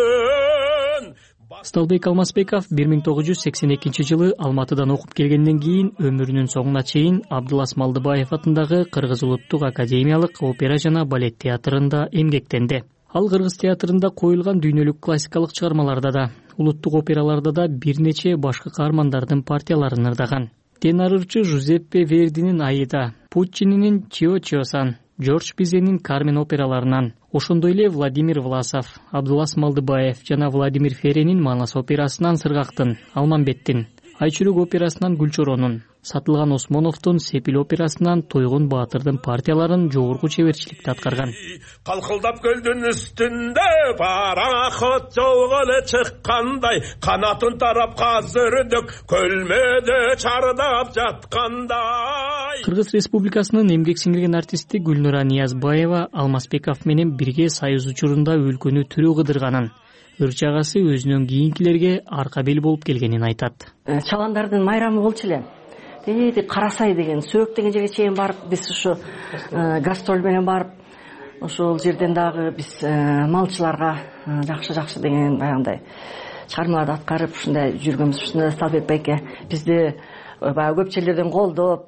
өскөн. Сталбек Алмазбеков бир миң тогуз жүз сексен экинчи жылы Алматыдан окуп келгенден кийин өмүрүнүн соңуна чейин Абдылас Малдыбаев атындагы Кыргыз улуттук академиялык опера жана балет театрында эмгектенди. Ал Кыргыз театрында коюлган дүйнөлүк классикалык чыгармаларда да, улуттук операларда да бир нече башкы каармандардын партияларын ырдаган. Тенор ырчы Жузеппе Вердинин Аида, Пуччининин Чио Чиосан, Жорж Бизенин Кармен операларынан, ошондой эле Владимир Власов, Абдылас Малдыбаев жана Владимир Ференин Манас операсынан Сыргактын, Алмамбеттин, Айчүрөк операсынан Гүлчоронун, Сатылган Осмоновдун Сепил операсынан Тойгун Баатырдын партияларын жогорку чеберчиликте аткарган. Калкылдап көлдүн үстүндө пароход жолго эле чыккандай, канатын тарап казырдык көлмөдө чардап жаткандай. Кыргыз Республикасынын эмгек сиңирген артисти Гүлнура Ниязбаева Алмазбеков менен бирге союз учурунда өлкөнү түрө кыдырганын, ырчы агасы өзүнөн кийинкилерге арка бел болуп келгенин айтат. Чаландардын майрамы болчу эле. Дейди Карасай деген, Сөөк деген жерге чейин барып, биз ушу гастроль менен барып, ошол жерден дагы биз малчыларга жакшы-жакшы деген баягындай чыгармаларды аткарып, ушундай жүргөнбүз. Ушунда Сталбек байке бизди баягы көп жерлерден колдоп,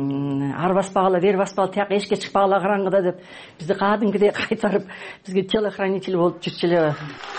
ар баспагыла, бери баспагыла, тияк эшикке чыкпагыла караңгыда деп бизди кадимкидей кайтарып, бизге телохранитель болуп жүрчү эле.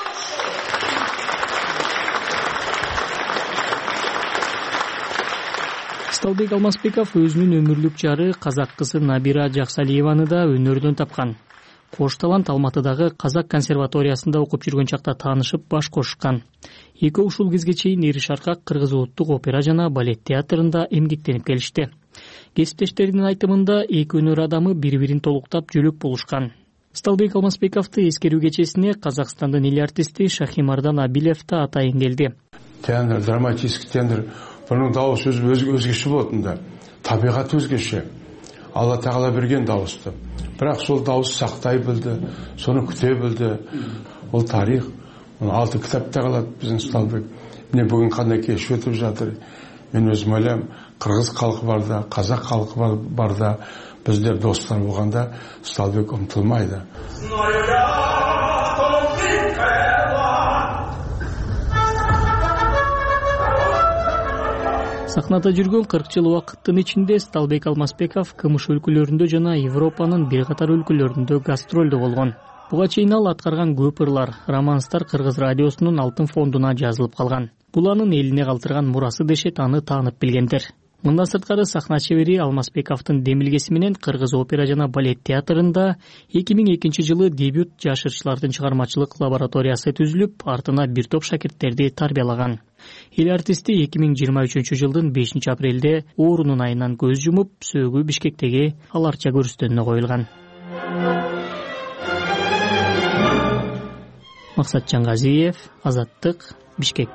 Сталбек Алмазбеков өзүнүн өмүрлүк жары казак кызы Набира Жаксалиеваны да өнөрдөн тапкан. Кош талант Алматыдагы Казак консерваториясында окуп жүргөн чакта таанышып баш кошушкан. Экөө ушул кезге чейин Ири Шаркак Кыргыз улуттук опера жана балет театрында эмгектенип келишти. Кесиптештеринин айтымында эки өнөр адамы бири-бирин толуктап жөлөк болушкан. Сталбек Алмазбековду эскерүү кечесине Казакстандын эл артисти Шахимардан Абилев да атайын келди. Тенор, драматический тенор. Bunun dağısı özgeçi bolotunda. Tabiat özgeçi. Allah Teala bergen dağısты. Бірақ сол дауыс сақтай білді, соны күте білді. Ол тарих. Оны алты кітапта қалады біздің Сталбек. Міне бүгін қандай кеш өтіп жатыр. Мен өзім ойлаймын, қырғыз халқы барда, қазақ халқы барда, біздер достар болғанда Сталбек ұмтылмайды. Сахнада жүргөн кырк жыл убакыттын ичинде Сталбек Алмазбеков КМШ өлкөлөрүндө жана Европанын бир катар өлкөлөрүндө гастролдо болгон. Буга чейин ал аткарган көп ырлар, романстар Кыргыз радиосунун алтын фондуна жазылып калган. Бул анын элине калтырган мурасы дешет, аны таанып билгендер. Мындан сырткары сахна чебери Алмазбековдун демилгеси менен Кыргыз опера жана балет театрында эки миң экинчи жылы дебют жаш ырчылардын чыгармачылык лабораториясы түзүлүп, артына бир топ шакирттерди тарбиялаган. Эл артисти эки миң жыйырма үчүнчү жылдын бешинчи апрелде оорунун айынан көз жумуп, сөөгү Бишкектеги Аларча көрүстөнүнө коюлган. Максатжан Газиев, Азаттык, Бишкек.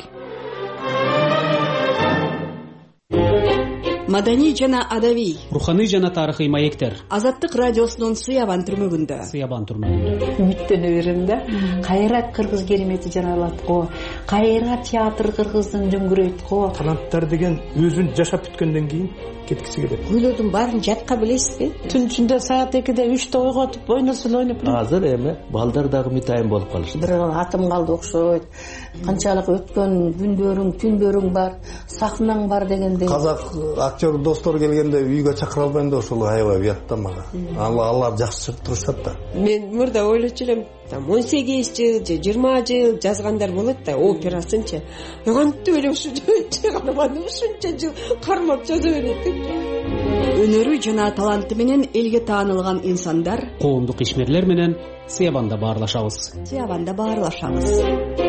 Маданий жана адабий, руханий жана тарыхый маектер. Азаттык радиосунун Сыябан түрмөгүндө. Сыябан түрмөгүндө. Үмүттөнө берем да. Кайра кыргыз керемети жаралат го. Кайра театр кыргыздын дөңгүрөйт го. Таланттар деген өзүн жашап бүткөндөн кийин кеткиси келет. Ойлодун баарын жатка билесизби? Түн ичинде саат экиде үчтө ойготуп ойносун ойноп. Азыр эми балдар дагы митайым болуп калышты. Бир атым калды окшойт. Канчалык өткөн күндөрүң, түндөрүң бар, сахнаң бар дегенде. Казак актер достор келгенде үйгө чакыра албайм да ошол аябай уят да мага. Алар жакшы чыгып турушат да. Мен мурда ойлочу элем, там он сегиз жыл же жыйырма жыл жазгандар болот да, операсынчы. Кантип эле ушу чыгарманы ушунча жыл кармап жаза берет деп. Өнөрү жана таланты менен элге таанылган инсандар, коомдук ишмерлер менен Сыябанда баарлашабыз. Сыябанда баарлашабыз.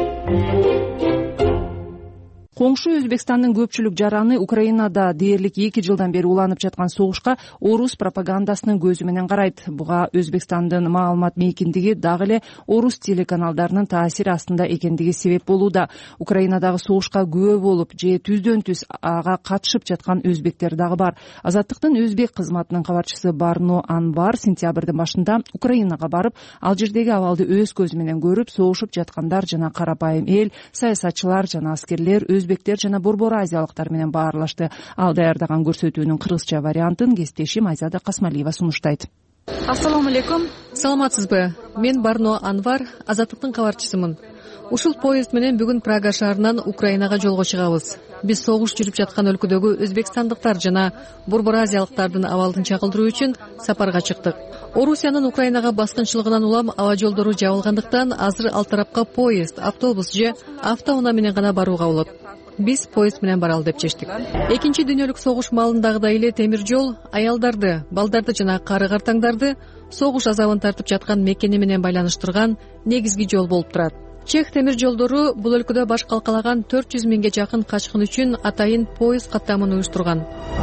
Коңшу Өзбекстандын көпчүлүк жараны Украинада дээрлик эки жылдан бери уланып жаткан согушка орус пропагандасынын көзү менен карайт. Буга Өзбекстандын маалымат мейкиндиги дагы эле орус телеканалдарынын таасири астында экендиги себеп болууда. Украинадагы согушка күбө болуп же түздөн түз ага катышып жаткан өзбектер дагы бар. Азаттыктын өзбек кызматынын кабарчысы Барно Анвар сентябрдын башында Украинага барып, ал жердеги абалды өз көзү менен көрүп, согушуп жаткандар жана карапайым эл, саясатчылар жана аскерлер, өзбектер жана борбор азиялыктар менен баарлашты. Ал даярдаган көрсөтүүнүн кыргызча вариантын кесиптешим Айзада Касмалиева сунуштайт. Ассаламу алейкум. Саламатсызбы? Мен Барно Анвар, Азаттыктын кабарчысымын. Ушул поезд менен бүгүн Прага шаарынан Украинага жолго чыгабыз. Биз согуш жүрүп жаткан өлкөдөгү өзбекстандыктар жана борбор азиялыктардын абалын чагылдыруу үчүн сапарга чыктык. Орусиянын Украинага баскынчылыгынан улам аба жолдору жабылгандыктан азыр ал тарапка поезд, автобус же автоунаа менен гана барууга болот. Биз поезд менен баралы деп чечтик. Экинчи дүйнөлүк согуш маалындагыдай эле темир жол аялдарды, балдарды жана кары картаңдарды согуш азабын тартып жаткан мекени менен байланыштырган негизги жол болуп турат. Чех темир жолдору бул өлкөдө баш калкалаган төрт жүз миңге жакын качкын үчүн атайын поезд каттамын уюштурган.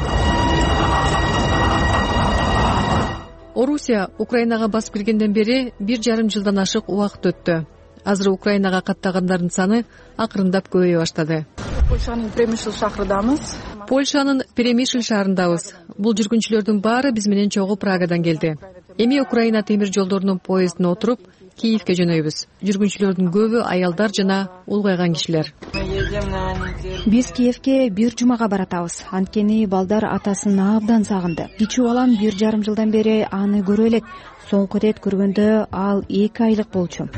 Орусия Украинага басып киргенден бери бир жарым жылдан ашык убакыт өттү. Азыр Украинага каттагандардын саны акырындап көбөйө баштады. Польшанын Премишл шаарындамыз. Польшанын Премишл шаарындабыз. Бул жүргүнчүлөрдүн баары биз менен чогуу Прагадан келди. Эми Украина темир жолдорунун поездине отуруп Киевке жөнөйбүз. Жүргүнчүлөрдүн көбү аялдар жана улгайган кишилер. Биз Киевке бир жумага баратабыз. Анткени балдар атасын абдан сагынды. Кичүү балам бир жарым жылдан бери аны көрө элек. Соңку рет көргөндө ал эки айлык болчу.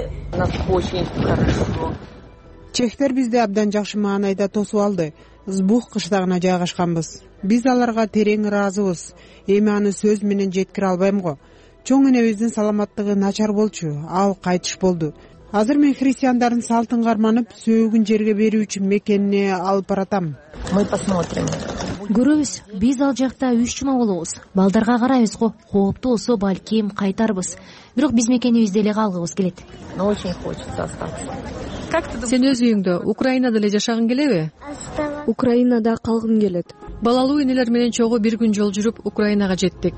Чехтер бизди абдан жакшы маанайда тосуп алды. Збух кыштагына жайгашканбыз. Биз аларга терең ыраазыбыз. Эми аны сөз менен жеткире албайм го. Чоң энебиздин саламаттыгы начар болчу, ал кайтыш болду. Азыр мен христиандардын салтын карманып, сөөгүн жерге берүү үчүн мекенине алып баратам. Мы посмотрим. Көрөбүз, биз ал жакта үч жума болобуз. Балдарга карайбыз го, кооптуу болсо балким кайтарбыз. Бирок биз мекенибизде эле калгыбыз келет. Но очень хочется остаться. Сен өз үйүңдө Украинада эле жашагың келеби? Украинада калгым келет. Балалуу энелер менен чогуу бир күн жол жүрүп Украинага жеттик.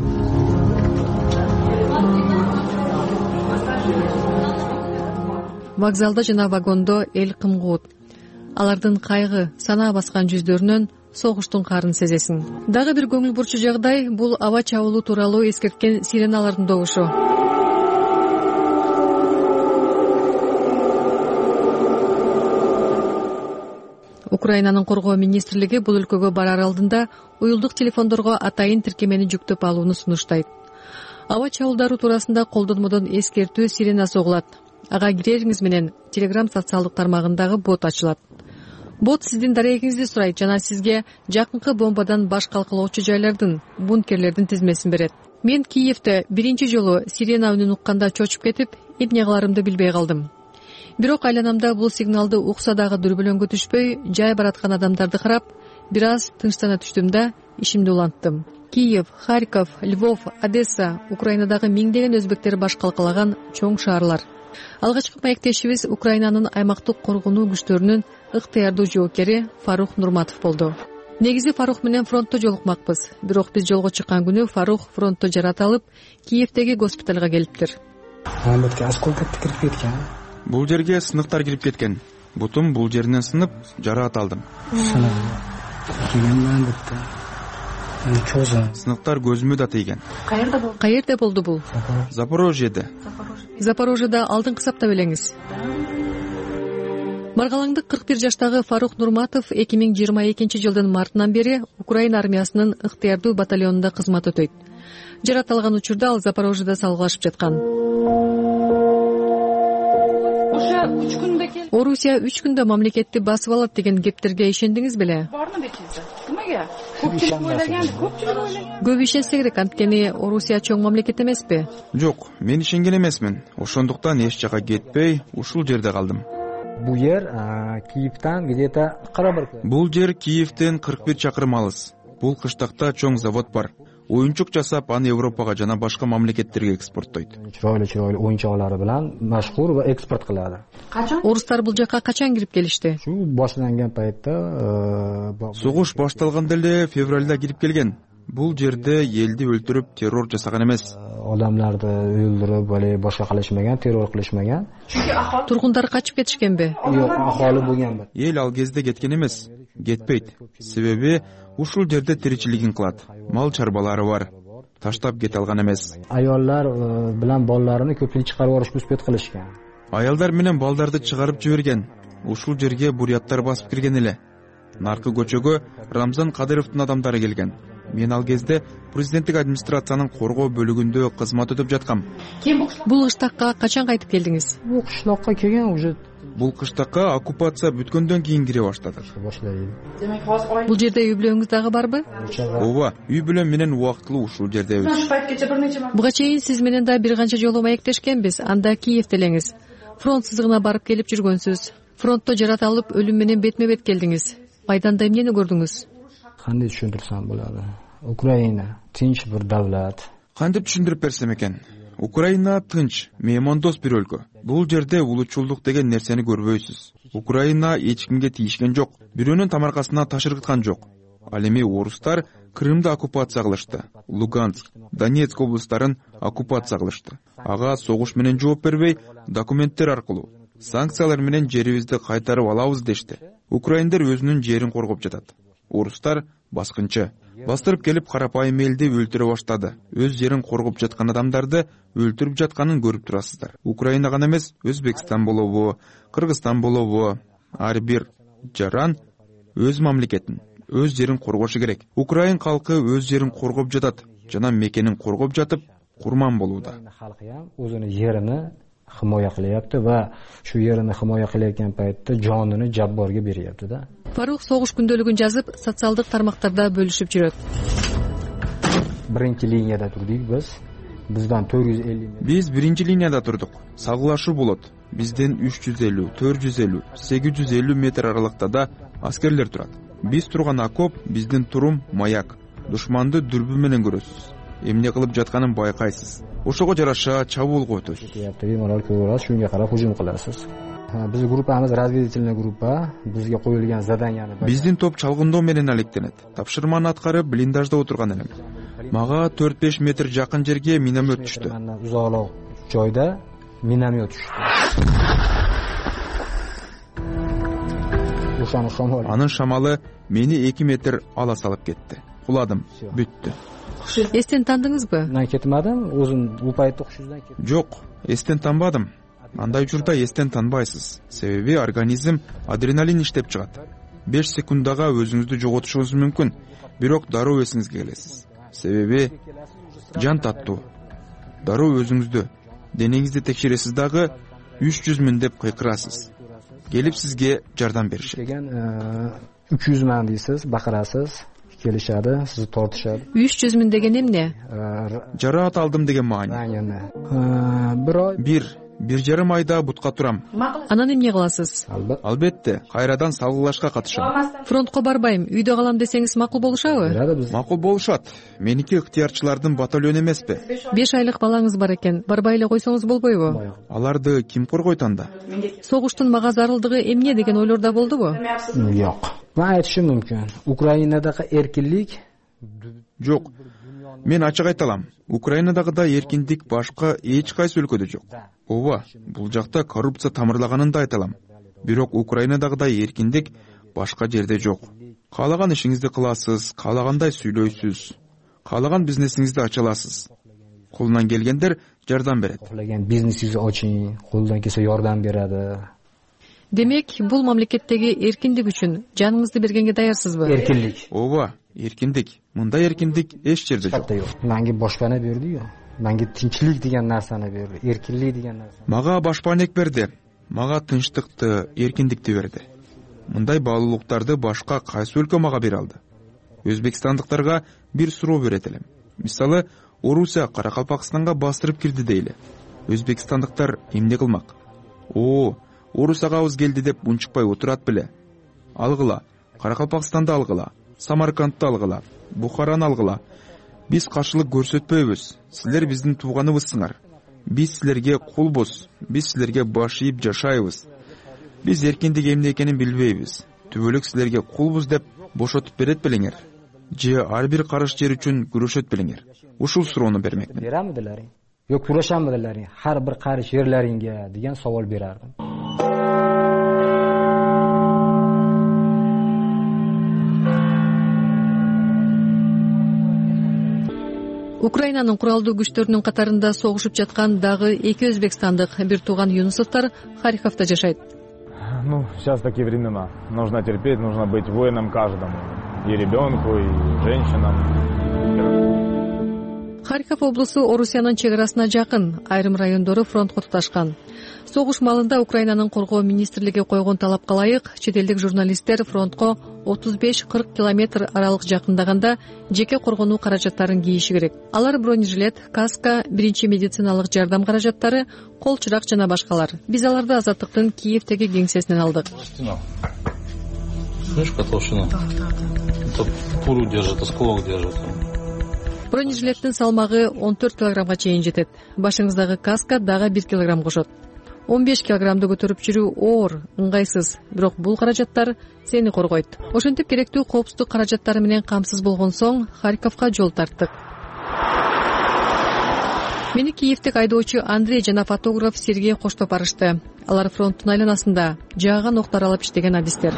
Вокзалда жана вагондо эл кымгуут. Алардын кайгы, санаа баскан жүздөрүнөн согуштун карын сезесиң. Дагы бир көңүл бурчу жагдай бул аба чабуулу тууралуу эскерткен сиреналардын добушу. Украинанын коргоо министрлиги бул өлкөгө барар алдында уюлдук телефондорго атайын тиркемени жүктөп алууну сунуштайт. Аба чабуулдары туурасында колдонмодон эскертүү сиренасы угулат. Ага кирериңиз менен Telegram социалдык тармагындагы бот ачылат. Бот сиздин дарегиңизди сурайт жана сизге жакынкы бомбадан баш калкалоочу жайлардын, бункерлердин тизмесин берет. Мен Киевде биринчи жолу сирена үнүн укканда чочуп кетип, эмне кыларымды билбей калдым. Бирок айланамда бул сигналды укса дагы дүрбөлөңгө түшпөй, жай бараткан адамдарды карап, бир аз тынчтана түштүм да ишимди уланттым. Киев, Харьков, Львов, Одесса, Украинадагы миңдеген өзбектер баш калкалаган чоң шаарлар. Алгачкы маектешибиз Украинанын аймактык коргонуу күчтөрүнүн ыктыярдуу жоокери Фарух Нурматов болду. Негизи Фарух менен фронтто жолукмакпыз, бирок биз жолго чыккан күнү Фарух фронтто жарат алып, Киевдеги госпиталга келиптир. Бул жерге сыныктар кирип кеткен. Бутум бул жеринен сынып, жараат алдым. Сыныктар көзүмө да тийген. Каерде болду? Каерде болду бул? Запорожьеде. Запорожьеда алдыңкы сапта белеңиз. Маргалаңдык кырк бир жаштагы Фарух Нурматов эки миң жыйырма экинчи жылдын мартынан бери Украина армиясынын ыктыярдуу батальонунда кызмат өтөйт. Жарат алган учурда ал Запорожьеда салгылашып жаткан. Орусия үч күндө мамлекетти басып алат деген кептерге ишендиңиз беле? Көп ишенсе керек, анткени Орусия чоң мамлекет эмеспи? Жок, мен ишенген эмесмин. Ошондуктан эч жака кетпей, ушул жерде калдым. Бул жер Киевден где-то кырк бир. Бул жер Киевден кырк бир чакырым алыс. Бул кыштакта чоң завод бар. Оюнчук жасап, аны Европага жана башка мамлекеттерге экспорттойт. Чыройлуу-чыройлуу оюнчуклары менен машгур ва экспорт кылады. Качан? Орустар бул жака качан кирип келишти? Шу башталган пайтта, согуш башталганда эле февралда кирип келген. Бул жерде элди өлтүрүп, террор жасаган эмес. Адамдарды өлтүрүп, эле башка кылышмаган, террор кылышмаган. Тургундар качып кетишкенби? Жок, ахалы болгон. Эл ал кезде кеткен эмес. Кетпейт. Себеби ушул жерде тиричилигин кылат. Мал чарбалары бар. Таштап кете алган эмес. Аялдар менен балдарын көпүнчө чыгарып алыш күспөт кылышкан. Аялдар менен балдарды чыгарып жиберген. Ушул жерге буряттар басып кирген эле. Наркы көчөгө Рамзан Кадыровдун адамдары келген. Мен ал кезде президенттик администрациянын коргоо бөлүгүндө кызмат өтүп жаткам. Бул кыштакка качан кайтып келдиңиз? Бул кыштакка келген уже. Бул кыштакка оккупация бүткөндөн кийин кире баштадык. Бул жерде үй бүлөңүз дагы барбы? Ооба, үй бүлөм менен убактылуу ушул жердебиз. Буга чейин сиз менен да бир канча жолу маектешкенбиз. Анда Киевде элеңиз. Фронт сызыгына барып келип жүргөнсүз. Фронтто жарат алып, өлүм менен бетме-бет келдиңиз. Майданда эмнени көрдүңүз? Кандай түшүндүрсөм болот? Украина тынч бир давлат. Кантип түшүндүрүп берсем экен? Украина тынч, меймандос бир өлкө. Бул жерде улутчулдук деген нерсени көрбөйсүз. Украина эч кимге тийишкен жок. Бирөөнүн тамаркасына таш ыргыткан жок. Ал эми орустар Крымды оккупация кылышты. Луганск, Донецк облустарын оккупация кылышты. Ага согуш менен жооп бербей, документтер аркылуу санкциялар менен жерибизди кайтарып алабыз дешти. Украиндер өзүнүн жерин коргоп жатат. Орустар баскынчы. Бастырып келип карапайым элди өлтүрө баштады. Өз жерин коргоп жаткан адамдарды өлтүрүп жатканын көрүп турасыздар. Украина гана эмес, Өзбекстан болобу, Кыргызстан болобу, ар бир жаран өз мамлекетин, өз жерин коргошу керек. Украин калкы өз жерин коргоп жатат, жана мекенин коргоп жатып, курман болууда. Өзүнүн жерин himoya qilyapti va shu yerini himoya qilayotgan paytda jonini jabborga beryapti-da. Фарух согуш күндөлүгүн жазып, социалдык тармактарда бөлүшүп жүрөт. Биринчи линияда турдук биз. Bizden төрт жүз элүү. Биз биринчи линияда турдук. Сагылашуу болот. Бизден үч жүз элүү, төрт жүз элүү, сегиз жүз элүү метр аралыктада аскерлер турат. Биз турган окоп, биздин турум маяк. Душманды дүрбү менен көрөсүз. Эмне кылып жатканын байкайсыз. Ошого жараша чабуулга өтөсүз. Мораль көрөсүз, шунга карап hujum кыласыз. Биздин группабыз разведывательный группа. Бизге коюлган заданияны. Биздин топ чалгындоо менен алектенет. Тапшырманы аткарып, блиндажда отурган элем. Мага төрт беш метр жакын жерге миномет түштү. Узоолоо жойдо миномет түштү. Анын шамалы мени эки метр ала салып кетти. Куладым, бүттү. Эстен тандыңызбы? Мен кетмедим, өзүм бул пайтта окшуздан кетти. Жок, эстен танбадым. Андай учурда эстен танбайсыз. Себеби организм адреналин иштеп чыгат. беш секундага өзүңүздү жоготушуңуз мүмкүн, бирок дароо эсиңизге келесиз. Себеби жан таттуу. Дароо өзүңүздү, денеңизди текшересиз дагы үч жүз миң деп кыйкырасыз. Келип сизге жардам беришет. Деген үч жүз миң дейсиз, бакырасыз, келишadi, сизди тортушат. үч жүз миң деген эмне? Жараат алдым деген маани. Бир бир жарым айда бутка турам. Анан эмне кыласыз? Албетте, кайрадан салгылашка катышам. Фронтко барбайм, үйдө калам десеңиз макул болушабы? Макул болушат. Меники ыктыярчылардын батальону эмеспи? беш айлык балаңыз бар экен, барбай эле койсоңуз болбойбу? Аларды ким коргойт анда? Согуштун мага зарылдыгы эмне деген ойлордо болдубу? Жок. Мен айтышым мүмкүн. Украинадагы эркинлик жок. Мен ачык айта алам. Украинадагыдай эркиндик башка эч кайсы өлкөдө жок. Ооба, бул жакта коррупция тамырлаганын да айта алам. Бирок Украинадагыдай эркиндик башка жерде жок. Каалаган ишиңизди кыласыз, каалагандай сүйлөйсүз, каалаган бизнесиңизди ача аласыз. Колунан келгендер жардам берет. Каалаган бизнесиңизди ачың, колунан келсе жардам берет. Демек, бул мамлекеттеги эркиндик үчүн жаныңызды бергенге даярсызбы? Эркиндик. Ооба, эркиндик. Мындай эркиндик эч жерде жок. Менге башпана берди. Менге тынччылык деген нерсени берди, эркинлик деген нерсе. Мага башпанек берди. Мага тынчтыкты, эркиндикти берди. Мындай баалуулуктарды башка кайсы өлкө мага бере алды? Өзбекстандыктарга бир суроо берет элем. Мисалы, Орусия Каракалпакстанга бастырып кирди дейли. Өзбекстандыктар эмне кылмак? О, Орусиягабыз келди деп унчукпай отурат беле. Алгыла, Каракалпакстанды алгыла, Самаркандты алгыла, Бухараны алгыла. Биз каршылык көрсөтпөйбүз. Силер биздин тууганыбызсыңар. Биз силерге кулбуз. Биз силерге баш ийип жашайбыз. Биз эркиндик эмне экенин билбейбиз. Түбөлүк силерге кулбуз деп бошотуп берет белеңер. Же ар бир карыш жер үчүн күрөшөт белеңер. Ушул суроону бермекмин. Берамыдылар? Жок, күрөшөмүдүлөр? Ар бир карыш жерлериңге деген savol berardim. Украинанын куралдуу күчтөрүнүн катарында согушуп жаткан дагы эки өзбекстандык бир тууган Юнусовдор Харьковдо жашайт. Ну, сейчас такие времена. Нужно терпеть, нужно быть воином каждому. И ребенку, и женщинам. Харьков облусу Орусиянын чек арасына жакын, айрым райондору фронтко туташкан. Согуш маалында Украинанын коргоо министрлиги койгон талапка ылайык чет элдик журналисттер фронтко отуз беш кырк километр аралык жакындаганда жеке коргонуу каражаттарын кийиши керек. Алар бронежилет, каска, биринчи медициналык жардам каражаттары, кол чырак жана башкалар. Биз аларды Азаттыктын Киевдеги кеңсесинен алдык. Слышь, толщина? Пуру держит, осколок держит. Бронежилеттин салмагы он төрт килограммга чейин жетет. Башыңыздагы каска дагы бир килограмм кошот. он беш килограммды көтөрүп жүрүү оор, ыңгайсыз, бирок бул каражаттар сени коргойт. Ошентип керектүү коопсуздук каражаттары менен камсыз болгон соң Харьковго жол тарттык. Мени Киевдик айдоочу Андрей жана фотограф Сергей коштоп барышты. Алар фронттун айланасында жааган октор алып иштеген адистер.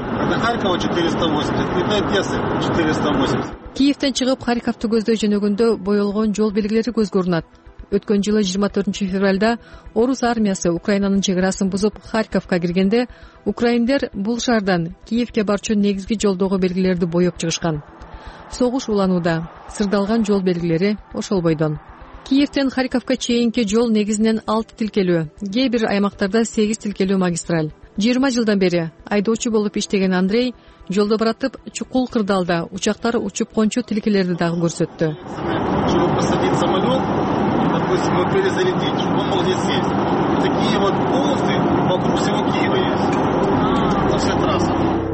Киевден чыгып Харьковду көздөй жөнөгөндө боелгон жол белгилери көзгө урунат. Өткөн жылы жыйырма төртүнчү февралда Орус армиясы Украинанын чек арасын бузуп Харьковго киргенде, украиндер бул шаардан Киевге барчу негизги жолдогу белгилерди боеп чыгышкан. Согуш уланууда, сырдалган жол белгилери ошол бойдон. Киевден Харьковго чейинки жол негизинен алты тилкелүү, кээ бир аймактарда сегиз тилкелүү магистраль. жыйырма жылдан бери айдоочу болуп иштеген Андрей жолдо баратып чукул кырдаалда учактар учуп кончу тилкелерди дагы көрсөттү. Чтобы посадить самолет, допустим, мы перезалететь, чтобы он мог здесь сесть. Такие вот полосы вокруг всего Киева есть. На все трассы.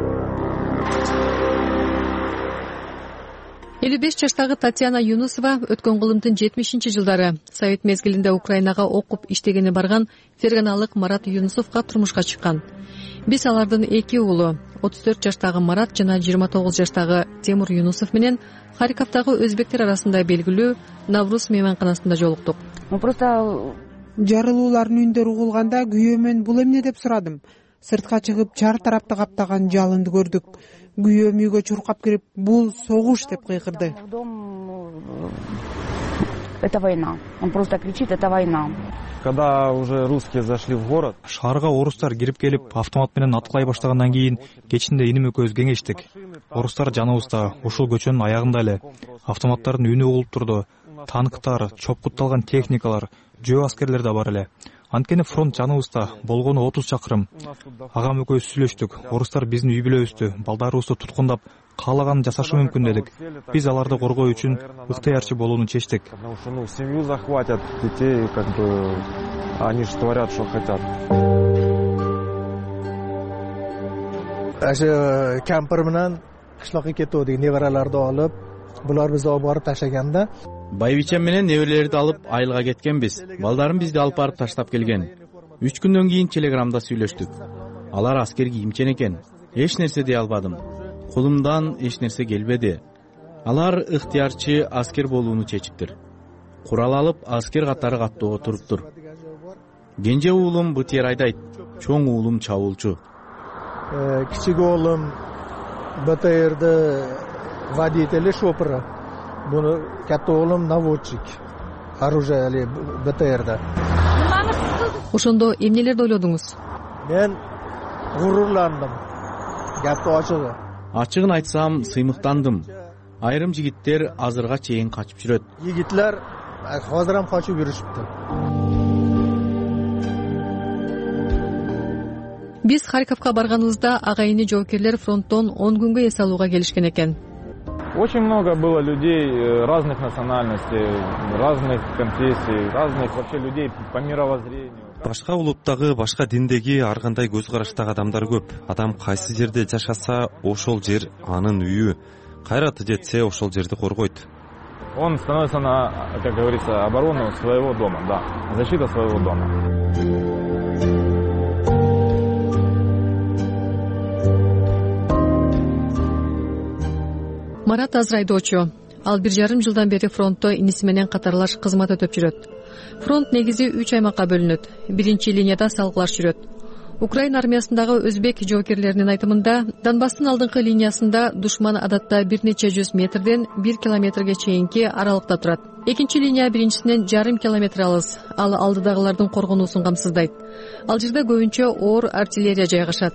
элүү беш жаштагы Татьяна Юнусова өткөн кылымдын жетимишинчи жылдары Совет мезгилинде Украинага окуп иштегени барган ферганалык Марат Юнусовго турмушка чыккан. Биз алардын эки уулу, отуз төрт жаштагы Марат жана жыйырма тогуз жаштагы Темур Юнусов менен Харьковдагы өзбектер арасында белгилүү Навруз мейманканасында жолуктук. Жарылуулардын үндөрү угулганда күйөөмөн бул эмне деп сурадым. Сыртка чыгып чар тарапты каптаган жалынды көрдүк. Күйөөм үйгө чуркап кирип, бул согуш деп кыйкырды. Это война. Он просто кричит, это война. когда уже русские зашли в город, шаарга орустар кирип келип автомат менен аткылай баштагандан кийин кечинде иним экөөбүз кеңештик. Орустар жаныбызда, ушул көчөнүн аягында эле. Автоматтардын үнү угулуп турду. Танктар, чопкутталган техникалар, жөө аскерлер да бар эле. Анткени фронт жаныбызда, болгону отуз чакырым. Агам экөөбүз сүйлөштүк. Орустар биздин үй бүлөбүздү, балдарыбызды туткундап, каалаганын жасашы мүмкүн дедик. Биз аларды коргоо үчүн ыктыярчы болууну чечтик. Ну, семью захватят, детей, как бы, они же творят, что хотят. Aşı kampir bilan qishloqqa ketdik, nevaralarini olib, bular bizni olib borib tashlaganda Байбичем менен неберелерди алып айылга кеткенбиз. Балдарым бизди алып барып таштап келген. үч күндөн кийин телеграмда сүйлөштүк. Алар аскер кийимчен экен. Эч нерсе дей албадым. Колумдан эч нерсе келбеди. Алар ыктыярчы аскер болууну чечиптир. Курал алып аскер катары каттоого туруптур. Кенже уулум БТР айдайт, чоң уулум чабуулчу. Кичик уулум БТРди водители шопыры. Bunu katta oğlum наводчик. Оружие БТРда. Ошондо эмнелерди ойлодуңуз? Мен гурурландым. Гапты ачыгы. Ачыгын айтсам, сыймыктандым. Айрым жигиттер азырга чейин качып жүрөт. Жигитлер азыр ham качып жүрүшүптү. Биз Харьковго барганыбызда агайыны жоокерлер фронттон он күнгө эс алууга келишкен экен. Очень много было людей разных национальностей, разных конфессий, разных вообще людей по мировоззрению. Башка улуттагы, башка диндеги ар кандай көз караштагы адамдар көп. Адам кайсы жерде жашаса, ошол жер анын үйү. Кайраты жетсе, ошол жерди коргойт. Он становится на, как говорится, оборону своего дома, да, защита своего дома. Марат азыр айдоочу. Ал бир жарым жылдан бери фронтто иниси менен катарлаш кызмат өтөп жүрөт. Фронт негизи үч аймакка бөлүнөт. Биринчи линияда салгылаш жүрөт. Украина армиясындагы өзбек жоокерлеринин айтымында, Донбасстын алдыңкы линиясында душман адатта бир нече жүз метрден бир километрге чейинки аралыкта турат. Экинчи линия биринчисинен жарым километр алыс. Ал алдыдагылардын коргонуусун камсыздайт. Ал жерде көбүнчө оор артиллерия жайгашат.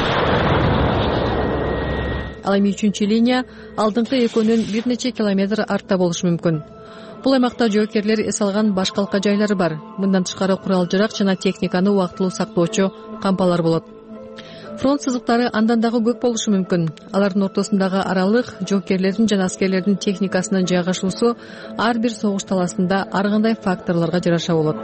Ал эми үчүнчү линия алдыңкы экөөнүн бир нече километр артта болушу мүмкүн. Бул аймакта жоокерлер эс алган башкалка жайлары бар. Мындан тышкары курал-жарак жана техниканы убактылуу сактоочу кампалар болот. Фронт сызыктары андан дагы көп болушу мүмкүн. Алардын ортосундагы аралык жоокерлердин жана аскерлердин техникасынын жайгашуусу ар бир согуш таласында ар кандай факторлорго жараша болот.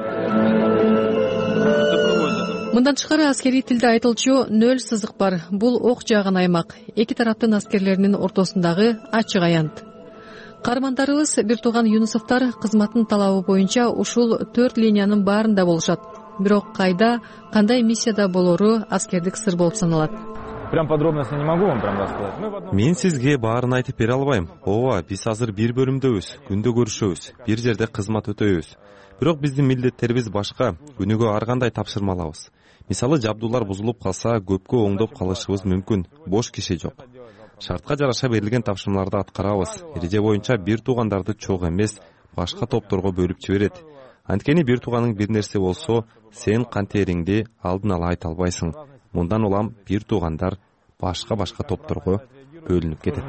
Мындан тышкары аскерий тилде айтылчу нөл сызык бар. Бул ок жааган аймак. Эки тараптын аскерлеринин ортосундагы ачык аянт. Каармандарыбыз бир тууган Юнусовдор кызматтын талабы боюнча ушул төрт линиянын баарында болушат. Бирок кайда, кандай миссияда болору аскердик сыр болуп саналат. Прям подробности не могу вам прям рассказать. Мен сизге баарын айтып бере албайм. Ооба, биз азыр бир бөлүмдөбүз, күндө көрүшөбүз, бир жерде кызмат өтөбүз. Бирок биздин милдеттерибиз башка, күнүгө ар кандай тапшырма алабыз. Мисалы, жабдуулар бузулуп калса, көпкө оңдоп калышыбыз мүмкүн. Бош киши жок. Шартка жараша берилген тапшырмаларды аткарабыз. Эреже боюнча бир туугандарды чогуу эмес, башка топторго бөлүп жиберет. Анткени бир тууганың бир нерсе болсо, сен кантериңди алдын ала айта албайсың. Мындан улам бир туугандар башка-башка топторго бөлүнүп кетет.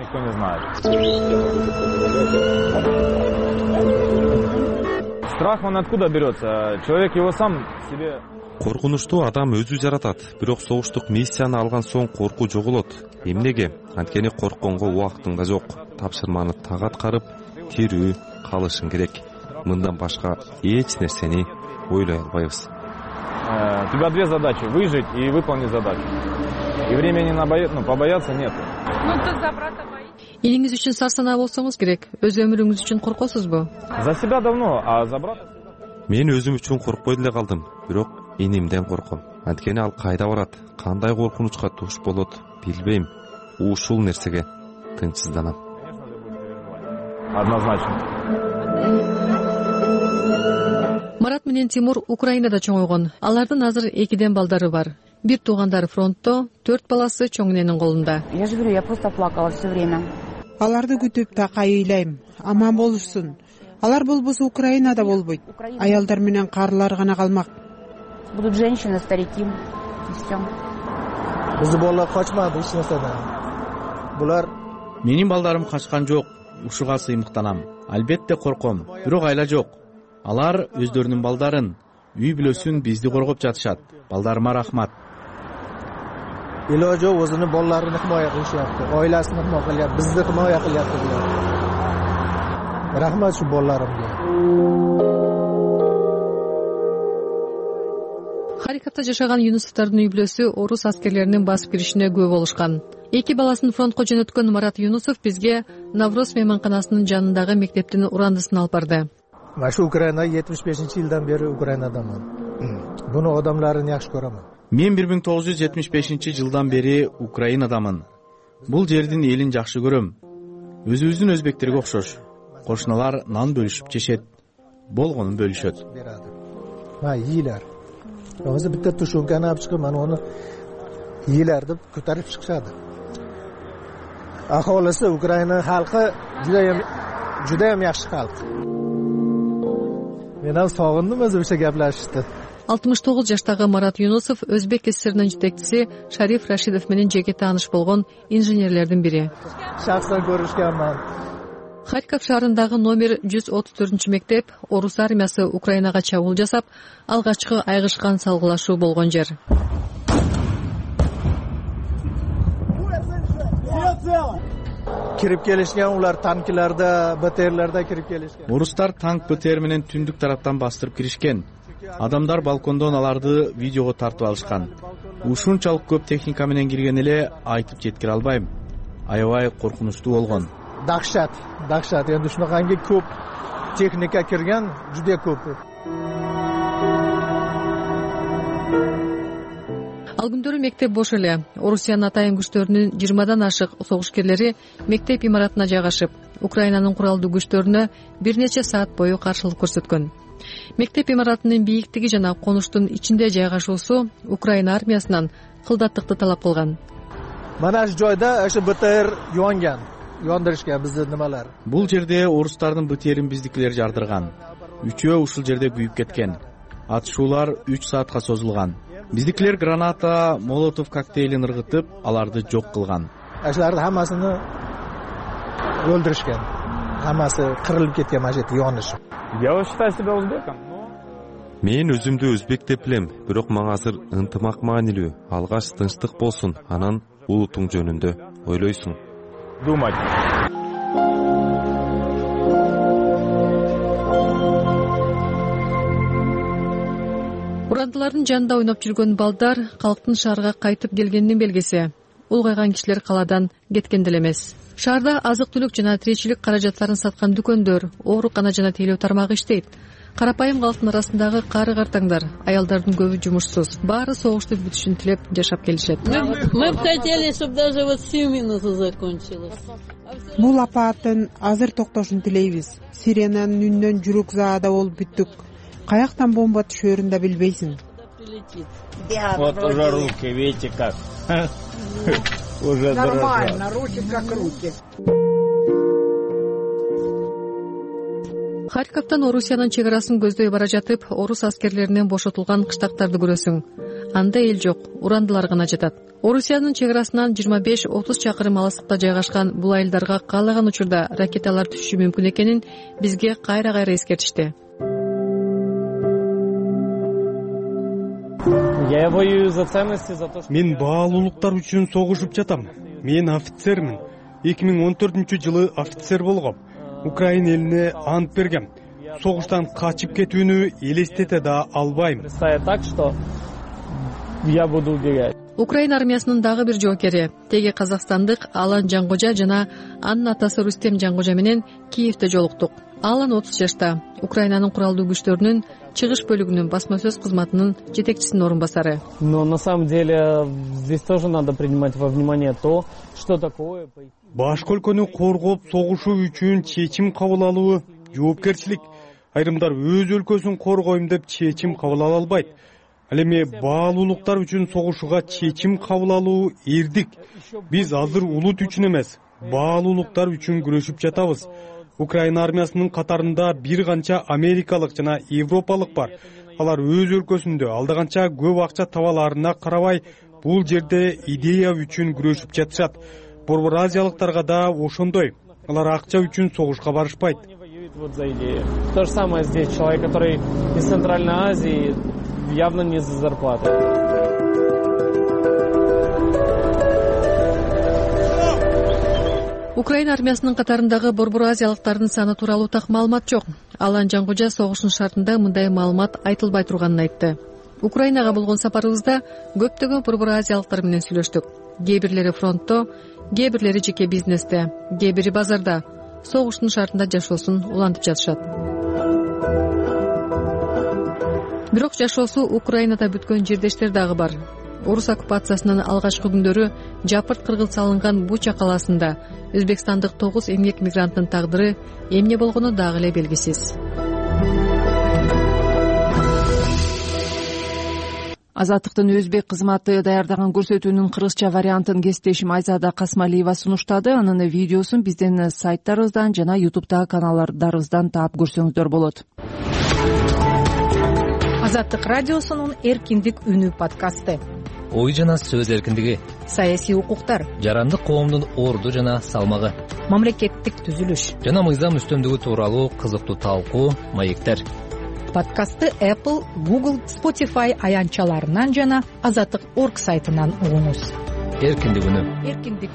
Страх он откуда берется? Человек его сам себе... Коркунучту адам өзү жаратат, бирок согуштук миссияны алган соң коркуу жоголот. Эмнеге? Анткени коркконго убактың да жок. Тапшырманы так аткарып, тирүү калышың керек. Мындан башка эч нерсени ойлой албайбыз. У тебя две задачи: выжить и выполнить задачу. И времени на боя... ну, побояться нет. Элиңиз үчүн сарсанаа болсоңуз керек. Өз өмүрүңүз үчүн коркосузбу? За себя давно, а за брата... Мен өзүм үчүн коркпой деле калдым, бирок инимден корком. Анткени ал кайда барат, кандай коркунучка туш болот, билбейм. Ушул нерсеге тынчсызданам. Однозначно. Марат менен Тимур Украинада чоңойгон. Алардын азыр экиден балдары бар. Бир туугандары фронтто, төрт баласы чоң эненин колунда. Я же говорю, я просто плакала все время. Аларды күтүп такай ыйлайм, аман болушсун. алар болбосо Украинада болбойт. Аялдар менен карылар гана калмак. Будут женщины, старики и все. Биздин балдар качмады эч нерседен. Булар менин балдарым качкан жок. Ушуга сыймыктанам. Албетте корком, бирок айла жок. Алар өздөрүнүн балдарын, үй бүлөсүн бизди коргоп жатышат. Балдарыма рахмат. iloji o'zini bolalarini himoya qilishyapti, oilasini himoya qilyapti, bizni himoya qilyapti bular. Rahmat shu bolalarimga. Харьковда жашаган Юнусовдордун үй бүлөсү орус аскерлеринин басып киришине күбө болушкан. Эки баласын фронтко жөнөткөн Марат Юнусов бизге Навроз мейманканасынын жанындагы мектептин урандысын алып барды. Мен шу Украина жетимиш бешинчи жылдан бери Украинадамын. Буну адамдарын жакшы көрөмүн. Мен бир миң тогуз жүз жетимиш бешинчи жылдан бери Украинадамын. Бул жердин элин жакшы көрөм. Өзүбүздүн өзбектерге окшош. Кошуналар нан бөлүшүп жешет. Болгонун бөлүшөт. Ма ийилер. Өзү битте тушунканы алып чыгып, мен оны ийилер деп көтөрүп чыкышады. Аholisi Украина халкы жудайым жудайым жакшы халк. Мен ал согундум өзү ошо геплешишти. алтымыш тогуз жаштагы Марат Юнусов Өзбек ССРинин жетекчиси Шариф Рашидов менен жеке тааныш болгон инженерлердин бири. Шахсан көрүшкөнмүн. Харьков шаарындагы номер жүз отуз төртүнчү мектеп орус армиясы Украинага чабуул жасап, алгачкы айгышкан салгылашуу болгон жер. Кирип келишкен улар танкиларда, БТРлерде кирип келишкен. Орустар танк БТР менен түндүк тараптан бастырып киришкен. Адамдар балкондон аларды видеого тартып алышкан. Ушунчалык көп техника менен кирген эле айтып жеткире албайм. Аябай коркунучтуу болгон. Дахшат, дахшат. Эми ушунаканги көп техника кирген, жүдө көп. Ал күндөрү мектеп бош эле. Орусиянын атайын күчтөрүнүн жыйырмадан ашык согушкерлери мектеп имаратына жайгашып, Украинанын куралдуу күчтөрүнө бир нече саат бою каршылык көрсөткөн. Мектеп имаратынын бийиктиги жана конуштун ичинде жайгашуусу Украина армиясынан кылдаттыкты талап кылган. Мана аш жойдо ошо БТР жонган, жондурушкан бизди немалар. Бул жерде орустардын БТРин биздикилер жардырган. Үчөө ушул жерде күйүп кеткен. Атышуулар үч саатка созулган. Биздикилер граната, молотов коктейлин ыргытып, аларды жок кылган. Ашыларды хаммасыны өлдүрүшкөн. Хаммасы кырылып кеткен мажет жоныш. Я считаю себя узбеком. Мен өзүмдү өзбек деп билем, бирок мага азыр ынтымак маанилүү. Алгаш тынчтык болсун, анан улутуң жөнүндө ойлойсуң. Думать. Урандылардын жанында ойноп жүргөн балдар калктын шаарга кайтып келгенинин белгиси. Улгайган кишилер каладан кеткен деле эмес. Шаарда азык-түлүк жана тиричилик каражаттарын саткан дүкөндөр, оорукана жана тейлөө тармагы иштейт. Карапайым калктын арасындагы кары картаңдар, аялдардын көбү жумушсуз. Баары согуштун бүтүшүн тилеп жашап келишет. Мы бы хотели, чтобы даже вот семь минут закончилось. Бул апааттын азыр токтошун тилейбиз. Сиренанын үнүнөн жүрөк заада болуп бүттүк. Каяктан бомба түшөрүн да билбейсиң. Вот уже руки, видите как. Уже нормально, руки как руки. Харьковдон Орусиянын чек арасын көздөй бара жатып, орус аскерлеринен бошотулган кыштактарды көрөсүң. Анда эл жок, урандылар гана жатат. Орусиянын чек арасынан жыйырма беш отуз чакырым алыстыкта жайгашкан бул айылдарга каалаган учурда ракеталар түшүшү мүмкүн экенин бизге кайра-кайра эскертишти. Мен баалуулуктар үчүн согушуп жатам. Мен офицермин. эки миң он төртүнчү жылы офицер болгом. Украина элине ант бергем. Согуштан качып кетүүнү элестете да албайм. Украина армиясынын дагы бир жоокери, теги казакстандык Алан Жангожа жана анын атасы Рустем Жангожа менен Киевде жолуктук. Алан отуз жашта, Украинанын куралдуу күчтөрүнүн чыгыш бөлүгүнүн басма сөз кызматынын жетекчисинин орун басары. Но на самом деле здесь тоже надо принимать во внимание то, что такое. Башка өлкөнү коргоп согушуу үчүн чечим кабыл алуу жоопкерчилик. Айрымдар өз өлкөсүн коргойм деп чечим кабыл ала албайт. Ал эми баалуулуктар үчүн согушууга чечим кабыл алуу эрдик. Биз азыр улут үчүн эмес, баалуулуктар үчүн күрөшүп жатабыз. Украина армиясынын катарында бир канча америкалык жана европалык бар. Алар өз өлкөсүндө алда канча көп акча табаларына карабай бул жерде идея үчүн күрөшүп жатышат. Борбор азиялыктарга да ошондой. Алар акча үчүн согушка барышпайт. Вот за идею. То же самое здесь. Человек, который из Центральной Азии, явно не за зарплату. Украина армиясынын катарындагы борбор азиялыктардын саны тууралуу так маалымат жок. Алан Жангожа согуштун шартында мындай маалымат айтылбай турганын айтты. Украинага болгон сапарыбызда көптөгөн борбор азиялыктар менен сүйлөштүк. Кээ бирлери фронтто, кээ бирлери жеке бизнесте, кээ бири базарда согуштун шартында жашоосун улантып жатышат. Бирок жашоосу Украинада бүткөн жердештер дагы бар. Орус оккупациясынын алгачкы күндөрү жапырт кыргыз салынган Буча калаасында өзбекстандык тогуз эмгек мигранттын тагдыры эмне болгону дагы эле белгисиз. Азаттыктын өзбек кызматы даярдаган көрсөтүүнүн кыргызча вариантын кесиптешим Айзада Касмалиева сунуштады. Анын видеосун биздин сайттарыбыздан жана ютубтагы каналдарыбыздан таап көрсөңүздөр болот. Азаттык радиосунун эркиндик үнү подкасты. Ой жана сөз эркиндиги, саясий укуктар, жарандык коомдун орду жана салмагы, мамлекеттик түзүлүш жана мыйзам үстөмдүгү тууралуу кызыктуу талкуу, маектер. Подкастты Apple, Google, Spotify аянтчаларынан жана азаттык точка орг сайтынан угуңуз. Эркиндик үнү. Эркиндик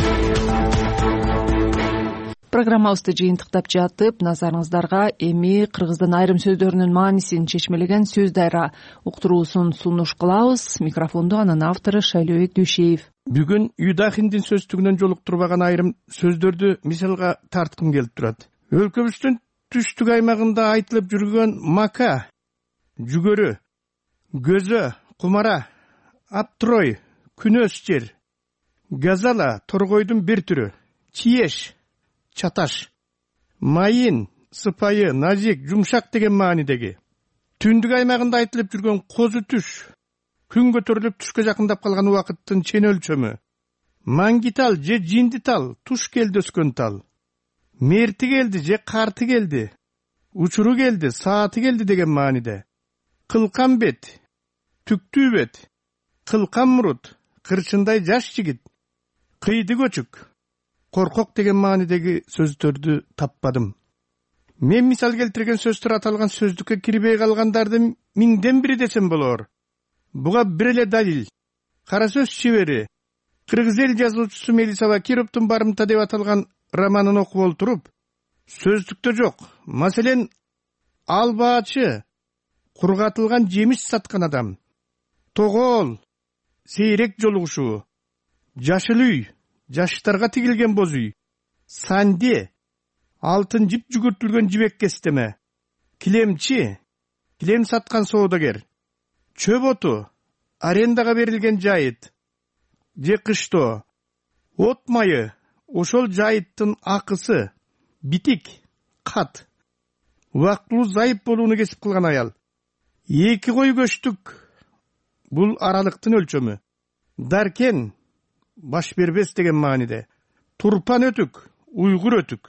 үнү. Программабызды жыйынтыктап жатып, назарыңыздарга эми кыргыздын айрым сөздөрүнүн маанисин чечмелеген сөз дайра уктуруусун сунуш кылабыз. Микрофонду анын автору Шайлообек Дүйшеев. Бүгүн Юдахиндин сөздүгүнөн жолуктурбаган айрым сөздөрдү мисалга тарткым келип турат. Өлкөбүздүн түштүк аймагында айтылып жүргөн мака, жүгөрү, көзө, кумара, аптрой, күнөс жер, газала, торгойдун бир түрү, чиеш, чаташ, майын, сыпайы, назик, жумшак деген маанидеги. Түндүк аймагында айтылып жүргөн козу түш, күн көтөрүлүп түшкө жакындап калган убакыттын чен өлчөмү, маңгитал же жиндитал, туш келди өскөн тал, мерти келди же карты келди, учуру келди, сааты келди деген мааниде. Кылкан бет, түктүү бет, кылкан мурут, кырчындай жаш жигит, кыйды көчүк, коркок деген маанидеги сөздөрдү таппадым. Мен мисал келтирген сөздөр аталган сөздүккө кирбей калгандарды миңден бири десем болор. Буга бир эле далил. Кара сөз чебери, кыргыз эл жазуучусу Мелисова Кировдун барымта деп аталган романын окуп олтуруп, сөздүктө жок. Маселен, албаачы, кургатылган жемиш саткан адам, тогол, сейрек жолугушуу, жашыл үй, жаштарга тигилген боз үй, санде, алтын жип жүгүртүлгөн жибек кестеме, килемчи, килем саткан соодагер, чөп оту, арендага берилген жайыт, же кыштоо, от майы, ошол жайыттын акысы, битик, кат, убактылуу зайып болууну кесип кылган аял. Эки кой көчтүк, бул аралыктын өлчөмү. Даркен, баш бербес деген мааниде. Турпан өтүк, уйгур өтүк.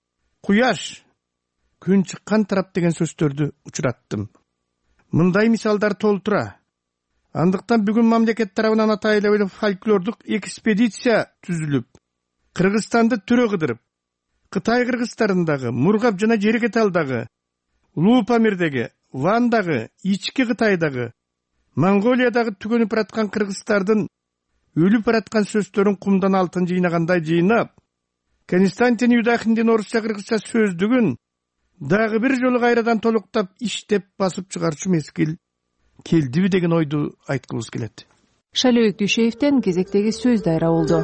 Куяш, күн чыккан тарап деген сөздөрдү учураттым. Мындай мисалдар толтура. Андыктан бүгүн мамлекет тарабынан атайлуу фольклордук экспедиция түзүлүп, Кыргызстанды төрө кыдырып, Кытай кыргыздарындагы, Мургап жана Жерекеталдагы, Улуу Памирдеги, Вандагы, Ички Кытайдагы, Монголиядагы түгөнүп бараткан кыргыздардын өлүп бараткан сөздөрүн кумдан алтын жыйнагандай жыйнап, Константин Юдахиндин орусча кыргызча сөздүгүн дагы бир жолу кайрадан толуктап иштеп басып чыгарчу мезгил келдиби деген ойду айткыбыз келет. Шайлообек Дүйшеевден кезектеги сөз дайра болду.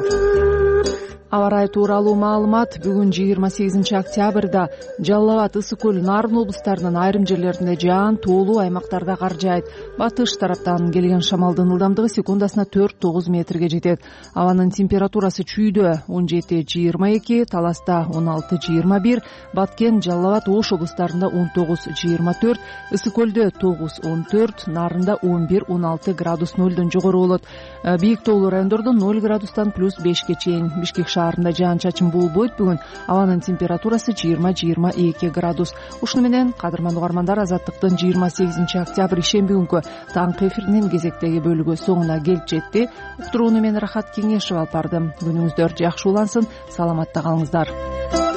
Аба ырайы тууралуу маалымат бүгүн жыйырма сегизинчи октябрда Жалал Абад, Ысык көл, Нарын облустарынын айрым жерлеринде жаан, тоолуу аймактарда кар жаайт. Батыш тараптан келген шамалдын ылдамдыгы секундасына төрт тогуз метрге жетет. Абанын температурасы чүйдө он жети жыйырма эки, Таласта он алты жыйырма бир, Баткен, Жалал Абад, Ош облустарында он тогуз жыйырма төрт, Ысык көлдө тогуз он төрт, Нарында он бир он алты градус нөлдөн жогору болот. Бийик тоолуу райондордо ноль градустан плюс бешке чейин. Бишкек шаарында жаан чачын болбойт. Бүгүн абанын температурасы жыйырма жыйырма эки градус. Ушуну менен кадырман угармандар, Азаттыктын жыйырма сегизинчи октябрь ишемби күнкү таңкы эфиринин кезектеги бөлүгү соңуна келип жетти. Уктурууну мен Рахат Кеңешев алып бардым. Күнүңүздөр жакшы улансын, саламатта калыңыздар.